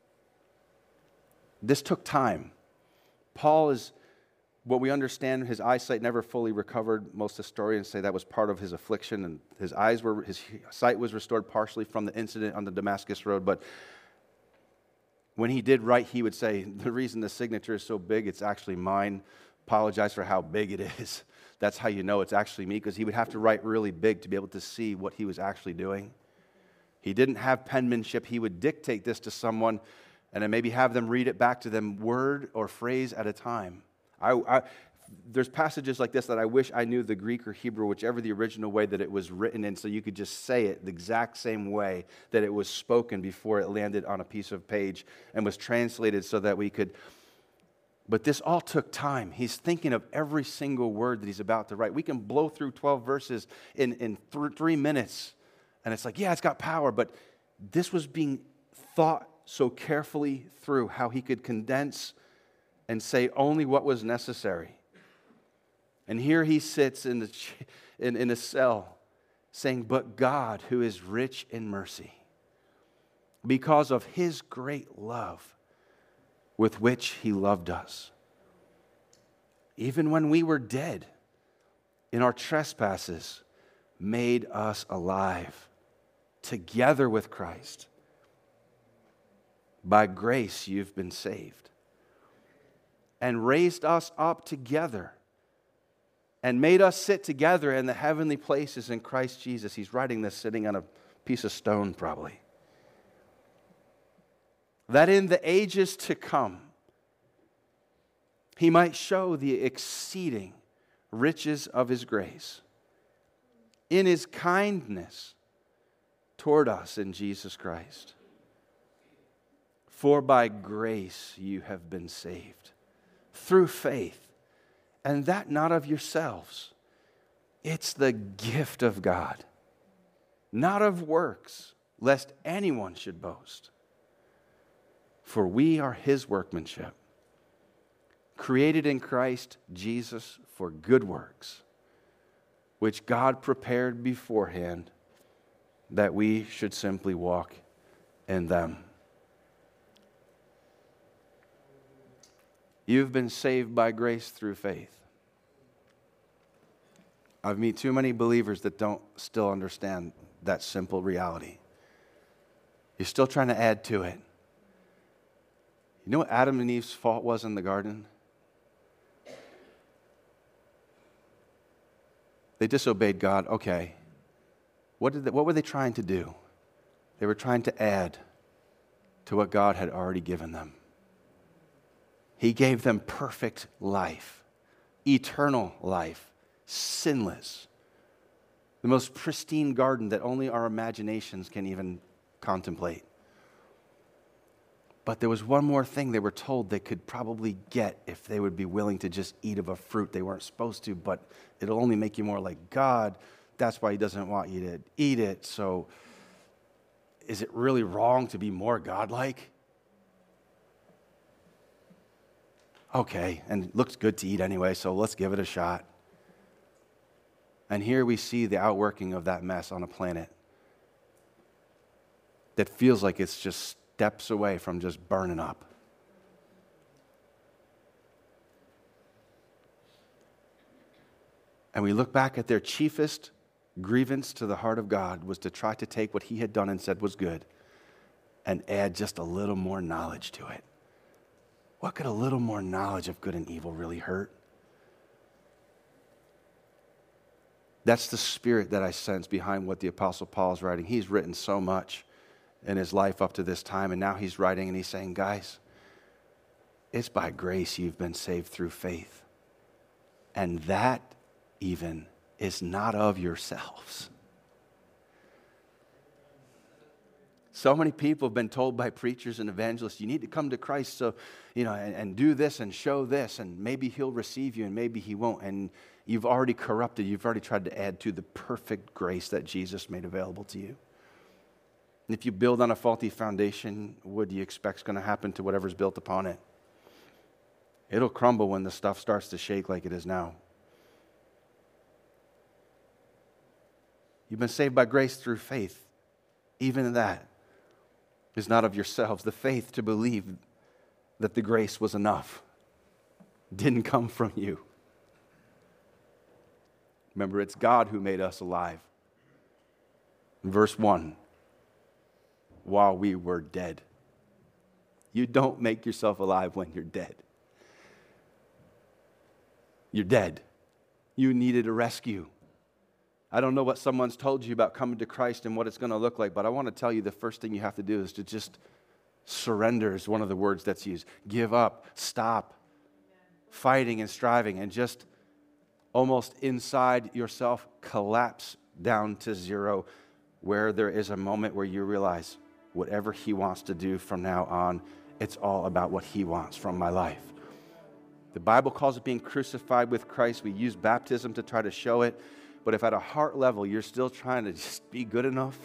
This took time. Paul is, what we understand, his eyesight never fully recovered. Most historians say that was part of his affliction, and his sight was restored partially from the incident on the Damascus Road. But when he did write, he would say, the reason the signature is so big, it's actually mine. Apologize for how big it is. That's how you know it's actually me, because he would have to write really big to be able to see what he was actually doing. He didn't have penmanship. He would dictate this to someone and then maybe have them read it back to them word or phrase at a time. There's passages like this that I wish I knew the Greek or Hebrew, whichever the original way that it was written in, so you could just say it the exact same way that it was spoken before it landed on a piece of page and was translated so that we could. But this all took time. He's thinking of every single word that he's about to write. We can blow through 12 verses in 3 minutes, and it's like, yeah, it's got power, but this was being thought so carefully through, how he could condense and say only what was necessary. And here he sits in a cell saying, but God, who is rich in mercy, because of his great love with which he loved us, even when we were dead in our trespasses, made us alive together with Christ. By grace you've been saved, and raised us up together, and made us sit together in the heavenly places in Christ Jesus. He's writing this sitting on a piece of stone probably. That in the ages to come, he might show the exceeding riches of his grace in his kindness toward us in Jesus Christ. For by grace you have been saved, through faith, and that not of yourselves. It's the gift of God, not of works, lest anyone should boast. For we are his workmanship, created in Christ Jesus for good works, which God prepared beforehand that we should simply walk in them. You've been saved by grace through faith. I've met too many believers that don't still understand that simple reality. You're still trying to add to it. You know what Adam and Eve's fault was in the garden? They disobeyed God. Okay. What were they trying to do? They were trying to add to what God had already given them. He gave them perfect life, eternal life, sinless. The most pristine garden that only our imaginations can even contemplate. But there was one more thing they were told they could probably get if they would be willing to just eat of a fruit they weren't supposed to, but it'll only make you more like God. That's why he doesn't want you to eat it. So is it really wrong to be more God-like? Okay, and it looks good to eat anyway, so let's give it a shot. And here we see the outworking of that mess on a planet that feels like it's just steps away from just burning up. And we look back at their chiefest grievance to the heart of God was to try to take what he had done and said was good and add just a little more knowledge to it. What could a little more knowledge of good and evil really hurt? That's the spirit that I sense behind what the Apostle Paul is writing. He's written so much in his life up to this time, and now he's writing and he's saying, guys, it's by grace you've been saved through faith. And that even is not of yourselves. So many people have been told by preachers and evangelists, you need to come to Christ so, and do this and show this, and maybe he'll receive you and maybe he won't. And you've already corrupted, you've already tried to add to the perfect grace that Jesus made available to you. And if you build on a faulty foundation, what do you expect is going to happen to whatever's built upon it? It'll crumble when the stuff starts to shake like it is now. You've been saved by grace through faith. Even that is not of yourselves. The faith to believe that the grace was enough didn't come from you. Remember, it's God who made us alive. In verse 1, while we were dead. You don't make yourself alive when you're dead. You're dead. You needed a rescue. I don't know what someone's told you about coming to Christ and what it's going to look like, but I want to tell you the first thing you have to do is to just surrender is one of the words that's used. Give up, stop fighting and striving, and just almost inside yourself collapse down to zero, where there is a moment where you realize whatever he wants to do from now on, it's all about what he wants from my life. The Bible calls it being crucified with Christ. We use baptism to try to show it. But if at a heart level you're still trying to just be good enough,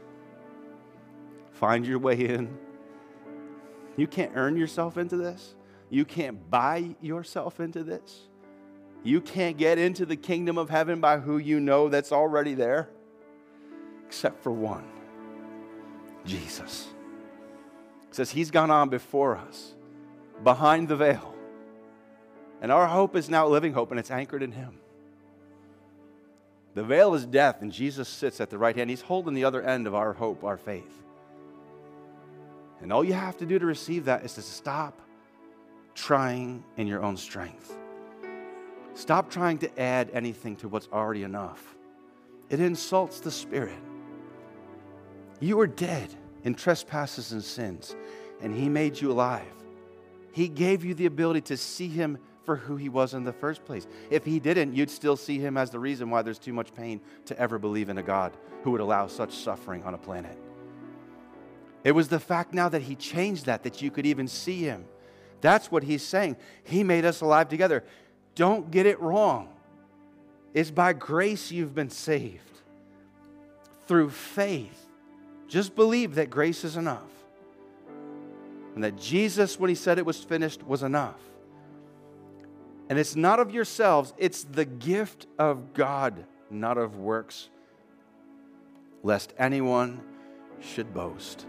find your way in. You can't earn yourself into this. You can't buy yourself into this. You can't get into the kingdom of heaven by who you know that's already there, except for one, Jesus. It says he's gone on before us, behind the veil. And our hope is now living hope, and it's anchored in him. The veil is death, and Jesus sits at the right hand. He's holding the other end of our hope, our faith. And all you have to do to receive that is to stop trying in your own strength. Stop trying to add anything to what's already enough. It insults the Spirit. You were dead in trespasses and sins, and he made you alive. He gave you the ability to see him for who he was in the first place. If he didn't, you'd still see him as the reason why there's too much pain to ever believe in a God who would allow such suffering on a planet. It was the fact now that he changed that you could even see him. That's what he's saying. He made us alive together. Don't get it wrong. It's by grace you've been saved. Through faith. Just believe that grace is enough. And that Jesus, when he said it was finished, was enough. And it's not of yourselves, it's the gift of God, not of works, lest anyone should boast.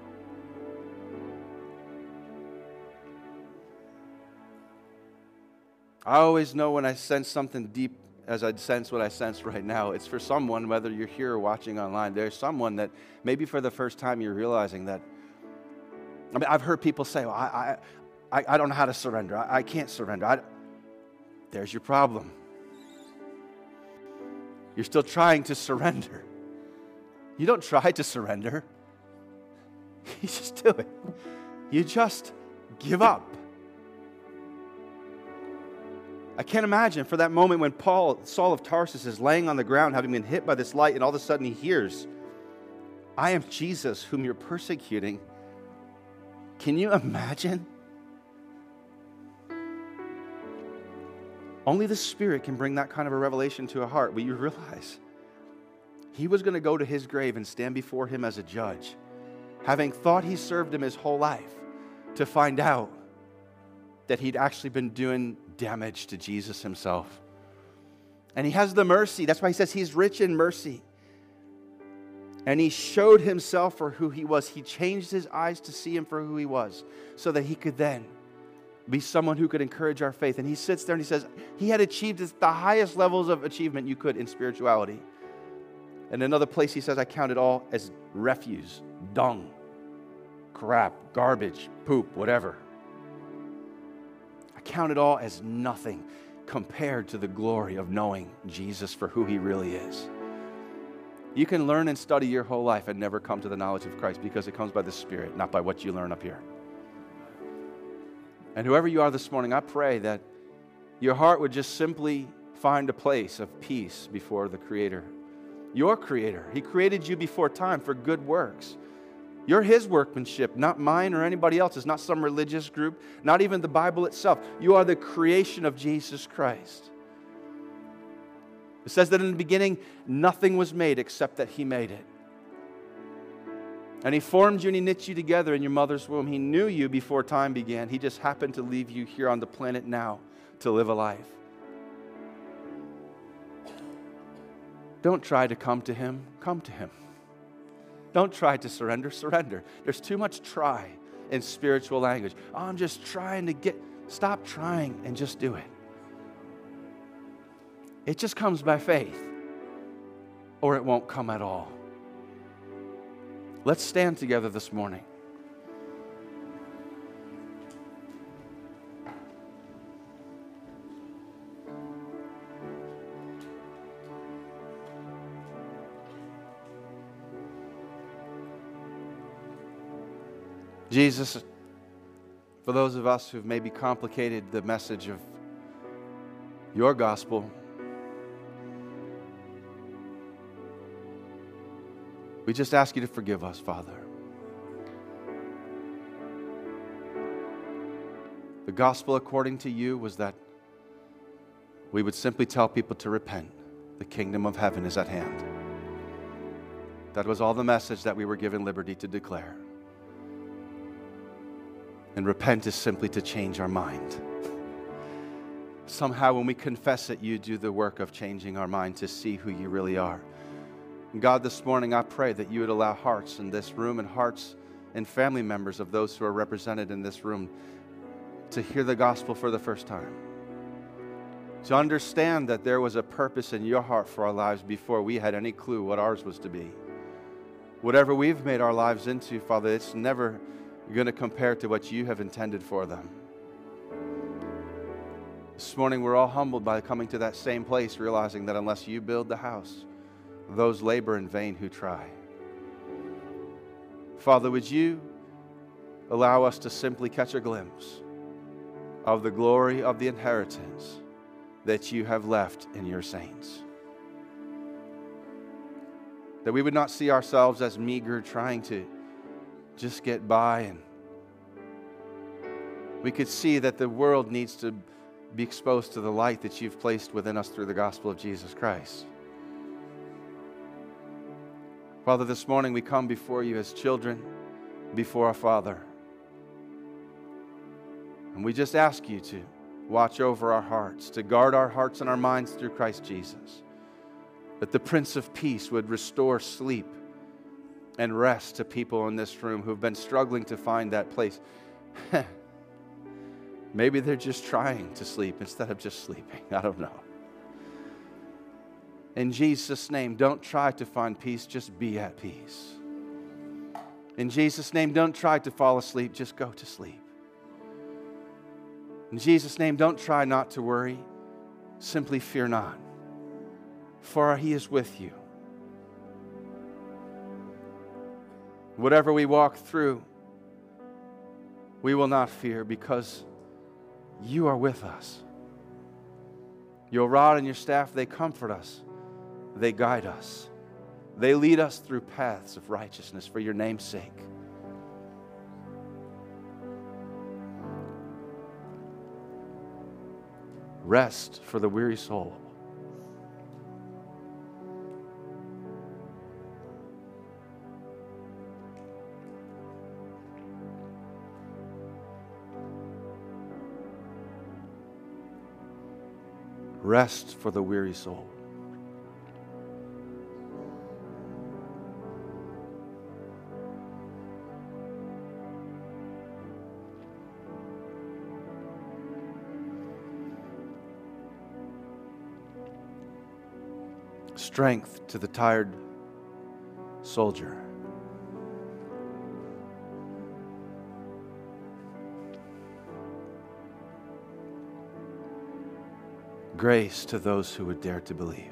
I always know when I sense something deep, as I'd sense what I sense right now, it's for someone, whether you're here or watching online, there's someone that maybe for the first time you're realizing that. I mean, I've heard people say, well, I don't know how to surrender. I can't surrender. There's your problem. You're still trying to surrender. You don't try to surrender. You just do it. You just give up. I can't imagine for that moment when Saul of Tarsus is laying on the ground having been hit by this light, and all of a sudden he hears, I am Jesus whom you're persecuting. Can you imagine? Only the Spirit can bring that kind of a revelation to a heart where you realize he was going to go to his grave and stand before him as a judge, having thought he served him his whole life, to find out that he'd actually been doing damage to Jesus himself. And he has the mercy. That's why he says he's rich in mercy. And he showed himself for who he was. He changed his eyes to see him for who he was, so that he could then be someone who could encourage our faith. And he sits there and he says he had achieved the highest levels of achievement you could in spirituality. And another place he says, I count it all as refuse, dung, crap, garbage, poop, whatever. I count it all as nothing compared to the glory of knowing Jesus for who he really is. You can learn and study your whole life and never come to the knowledge of Christ, because it comes by the Spirit, not by what you learn up here. And whoever you are this morning, I pray that your heart would just simply find a place of peace before the Creator. Your Creator. He created you before time for good works. You're His workmanship, not mine or anybody else's, not some religious group, not even the Bible itself. You are the creation of Jesus Christ. It says that in the beginning, nothing was made except that He made it. And He formed you and He knit you together in your mother's womb. He knew you before time began. He just happened to leave you here on the planet now to live a life. Don't try to come to Him. Come to Him. Don't try to surrender. Surrender. There's too much try in spiritual language. Oh, I'm just trying to get... Stop trying and just do it. It just comes by faith, or it won't come at all. Let's stand together this morning. Jesus, for those of us who've maybe complicated the message of your gospel, we just ask you to forgive us, Father. The gospel according to you was that we would simply tell people to repent. The kingdom of heaven is at hand. That was all the message that we were given liberty to declare. And repent is simply to change our mind. Somehow when we confess it, you do the work of changing our mind to see who you really are. And God, this morning I pray that you would allow hearts in this room and hearts and family members of those who are represented in this room to hear the gospel for the first time. To understand that there was a purpose in your heart for our lives before we had any clue what ours was to be. Whatever we've made our lives into, Father, it's never going to compare to what you have intended for them. This morning we're all humbled by coming to that same place, realizing that unless you build the house, those labor in vain who try. Father, would you allow us to simply catch a glimpse of the glory of the inheritance that you have left in your saints? That we would not see ourselves as meager, trying to just get by, and we could see that the world needs to be exposed to the light that you've placed within us through the gospel of Jesus Christ. Father, this morning we come before you as children, before our Father. And we just ask you to watch over our hearts, to guard our hearts and our minds through Christ Jesus. That the Prince of Peace would restore sleep and rest to people in this room who've been struggling to find that place. Maybe they're just trying to sleep instead of just sleeping. I don't know. In Jesus' name, don't try to find peace, just be at peace. In Jesus' name, don't try to fall asleep, just go to sleep. In Jesus' name, don't try not to worry. Simply fear not, for He is with you. Whatever we walk through, we will not fear because you are with us. Your rod and your staff, they comfort us. They guide us. They lead us through paths of righteousness for your name's sake. Rest for the weary soul. Rest for the weary soul. Strength to the tired soldier. Grace to those who would dare to believe.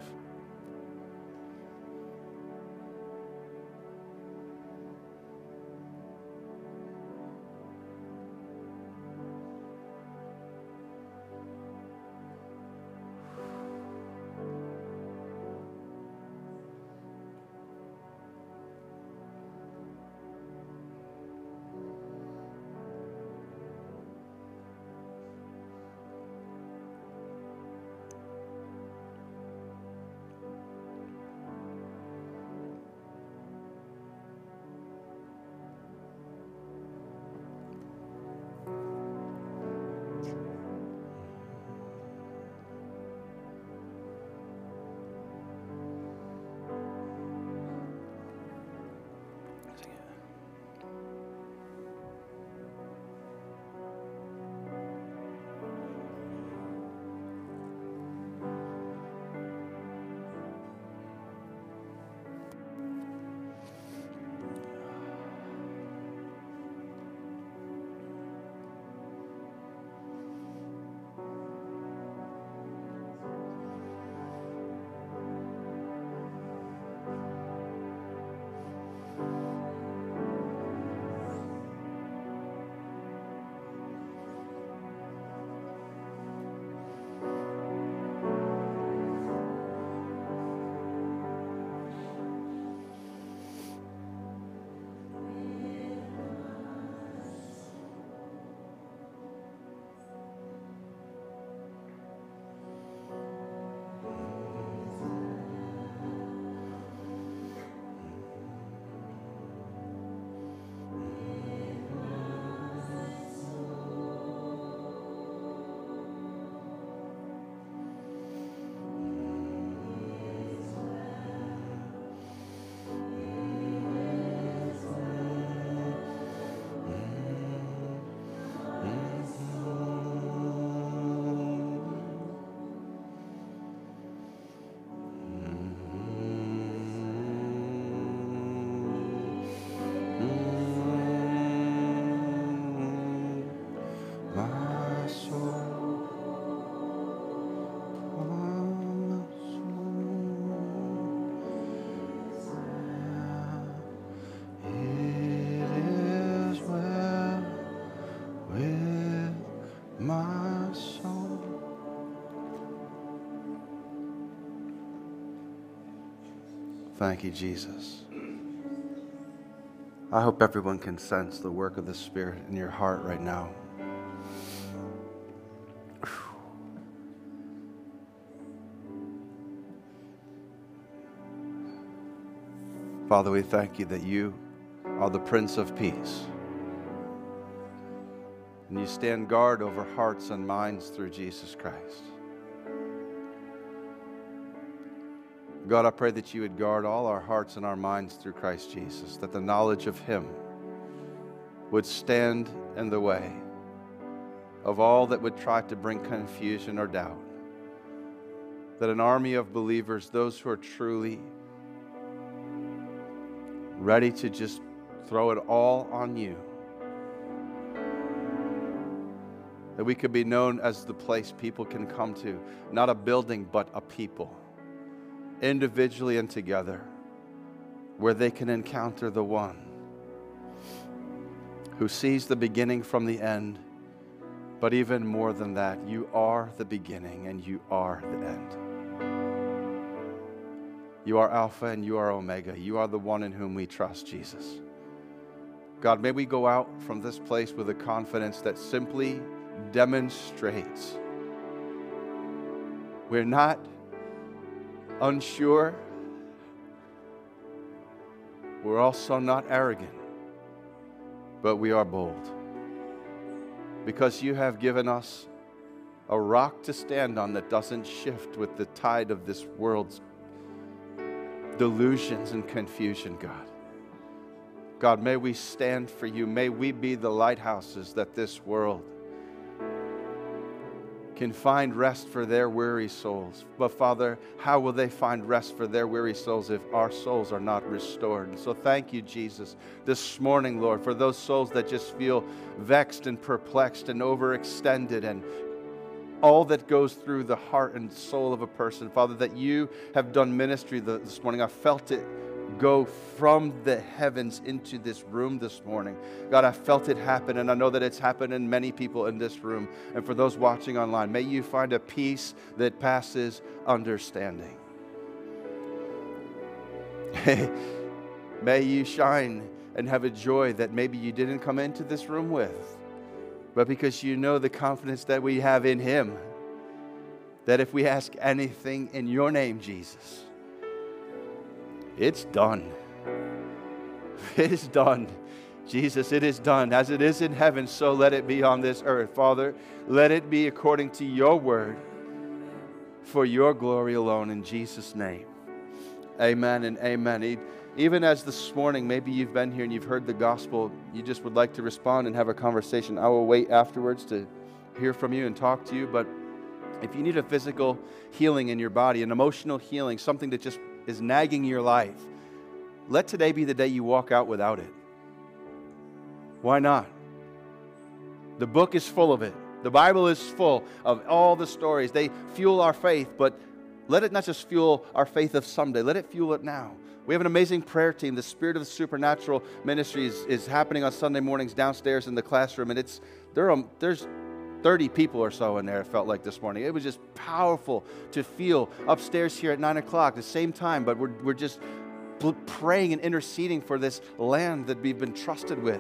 Thank you, Jesus. I hope everyone can sense the work of the Spirit in your heart right now. Father, we thank you that you are the Prince of Peace. And you stand guard over hearts and minds through Jesus Christ. God, I pray that you would guard all our hearts and our minds through Christ Jesus, that the knowledge of him would stand in the way of all that would try to bring confusion or doubt. That an army of believers, those who are truly ready to just throw it all on you, that we could be known as the place people can come to, not a building, but a people, individually and together, where they can encounter the one who sees the beginning from the end. But even more than that, you are the beginning and you are the end. You are Alpha and you are Omega. You are the one in whom we trust, Jesus. God, may we go out from this place with a confidence that simply demonstrates we're not unsure. We're also not arrogant, but we are bold. Because you have given us a rock to stand on that doesn't shift with the tide of this world's delusions and confusion, God. God, may we stand for you. May we be the lighthouses that this world can find rest for their weary souls. But Father, how will they find rest for their weary souls if our souls are not restored? And so thank you, Jesus, this morning, Lord, for those souls that just feel vexed and perplexed and overextended and all that goes through the heart and soul of a person. Father, that you have done ministry this morning. I felt it go from the heavens into this room this morning. God, I felt it happen, and I know that it's happened in many people in this room. And for those watching online, may you find a peace that passes understanding. May you shine and have a joy that maybe you didn't come into this room with, but because you know the confidence that we have in Him, that if we ask anything in your name, Jesus, it's done. It is done. Jesus, it is done. As it is in heaven, so let it be on this earth. Father, let it be according to your word for your glory alone, in Jesus' name. Amen and amen. Even as this morning, maybe you've been here and you've heard the gospel, you just would like to respond and have a conversation. I will wait afterwards to hear from you and talk to you. But if you need a physical healing in your body, an emotional healing, something that just is nagging your life, let today be the day you walk out without it. Why not? The book is full of it. The Bible is full of all the stories. They fuel our faith, but let it not just fuel our faith of someday. Let it fuel it now. We have an amazing prayer team. The Spirit of the Supernatural Ministry is happening on Sunday mornings downstairs in the classroom, and there's 30 people or so in there, it felt like this morning. It was just powerful to feel upstairs here at 9 o'clock, the same time, but we're just praying and interceding for this land that we've been trusted with.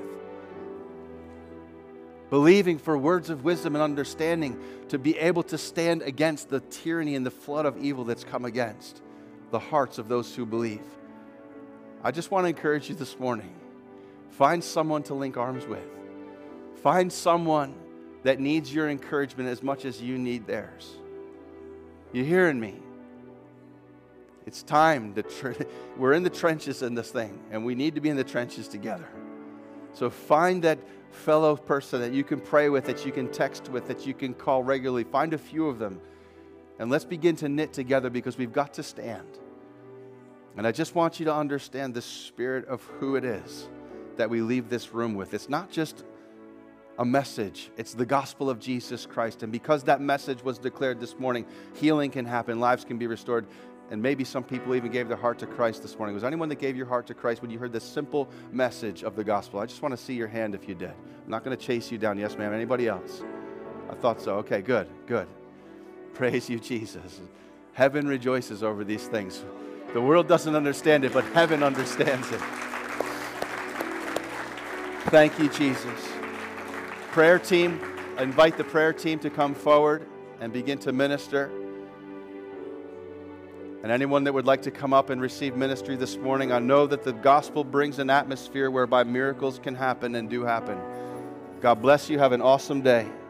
Believing for words of wisdom and understanding to be able to stand against the tyranny and the flood of evil that's come against the hearts of those who believe. I just want to encourage you this morning. Find someone to link arms with. Find someone that needs your encouragement as much as you need theirs. You hearing me? It's time. We're in the trenches in this thing, and we need to be in the trenches together. So find that fellow person that you can pray with, that you can text with, that you can call regularly. Find a few of them, and let's begin to knit together, because we've got to stand. And I just want you to understand the spirit of who it is that we leave this room with. It's not just a message. It's the gospel of Jesus Christ. And because that message was declared this morning, healing can happen, lives can be restored, and maybe some people even gave their heart to Christ this morning. Was anyone that gave your heart to Christ when you heard this simple message of the gospel? I just want to see your hand if you did. I'm not going to chase you down. Yes, ma'am. Anybody else? I thought so. Okay, good. Praise you, Jesus. Heaven rejoices over these things. The world doesn't understand it, but heaven understands it. Thank you, Jesus. Prayer team, I invite the prayer team to come forward and begin to minister. And anyone that would like to come up and receive ministry this morning, I know that the gospel brings an atmosphere whereby miracles can happen and do happen. God bless you. Have an awesome day.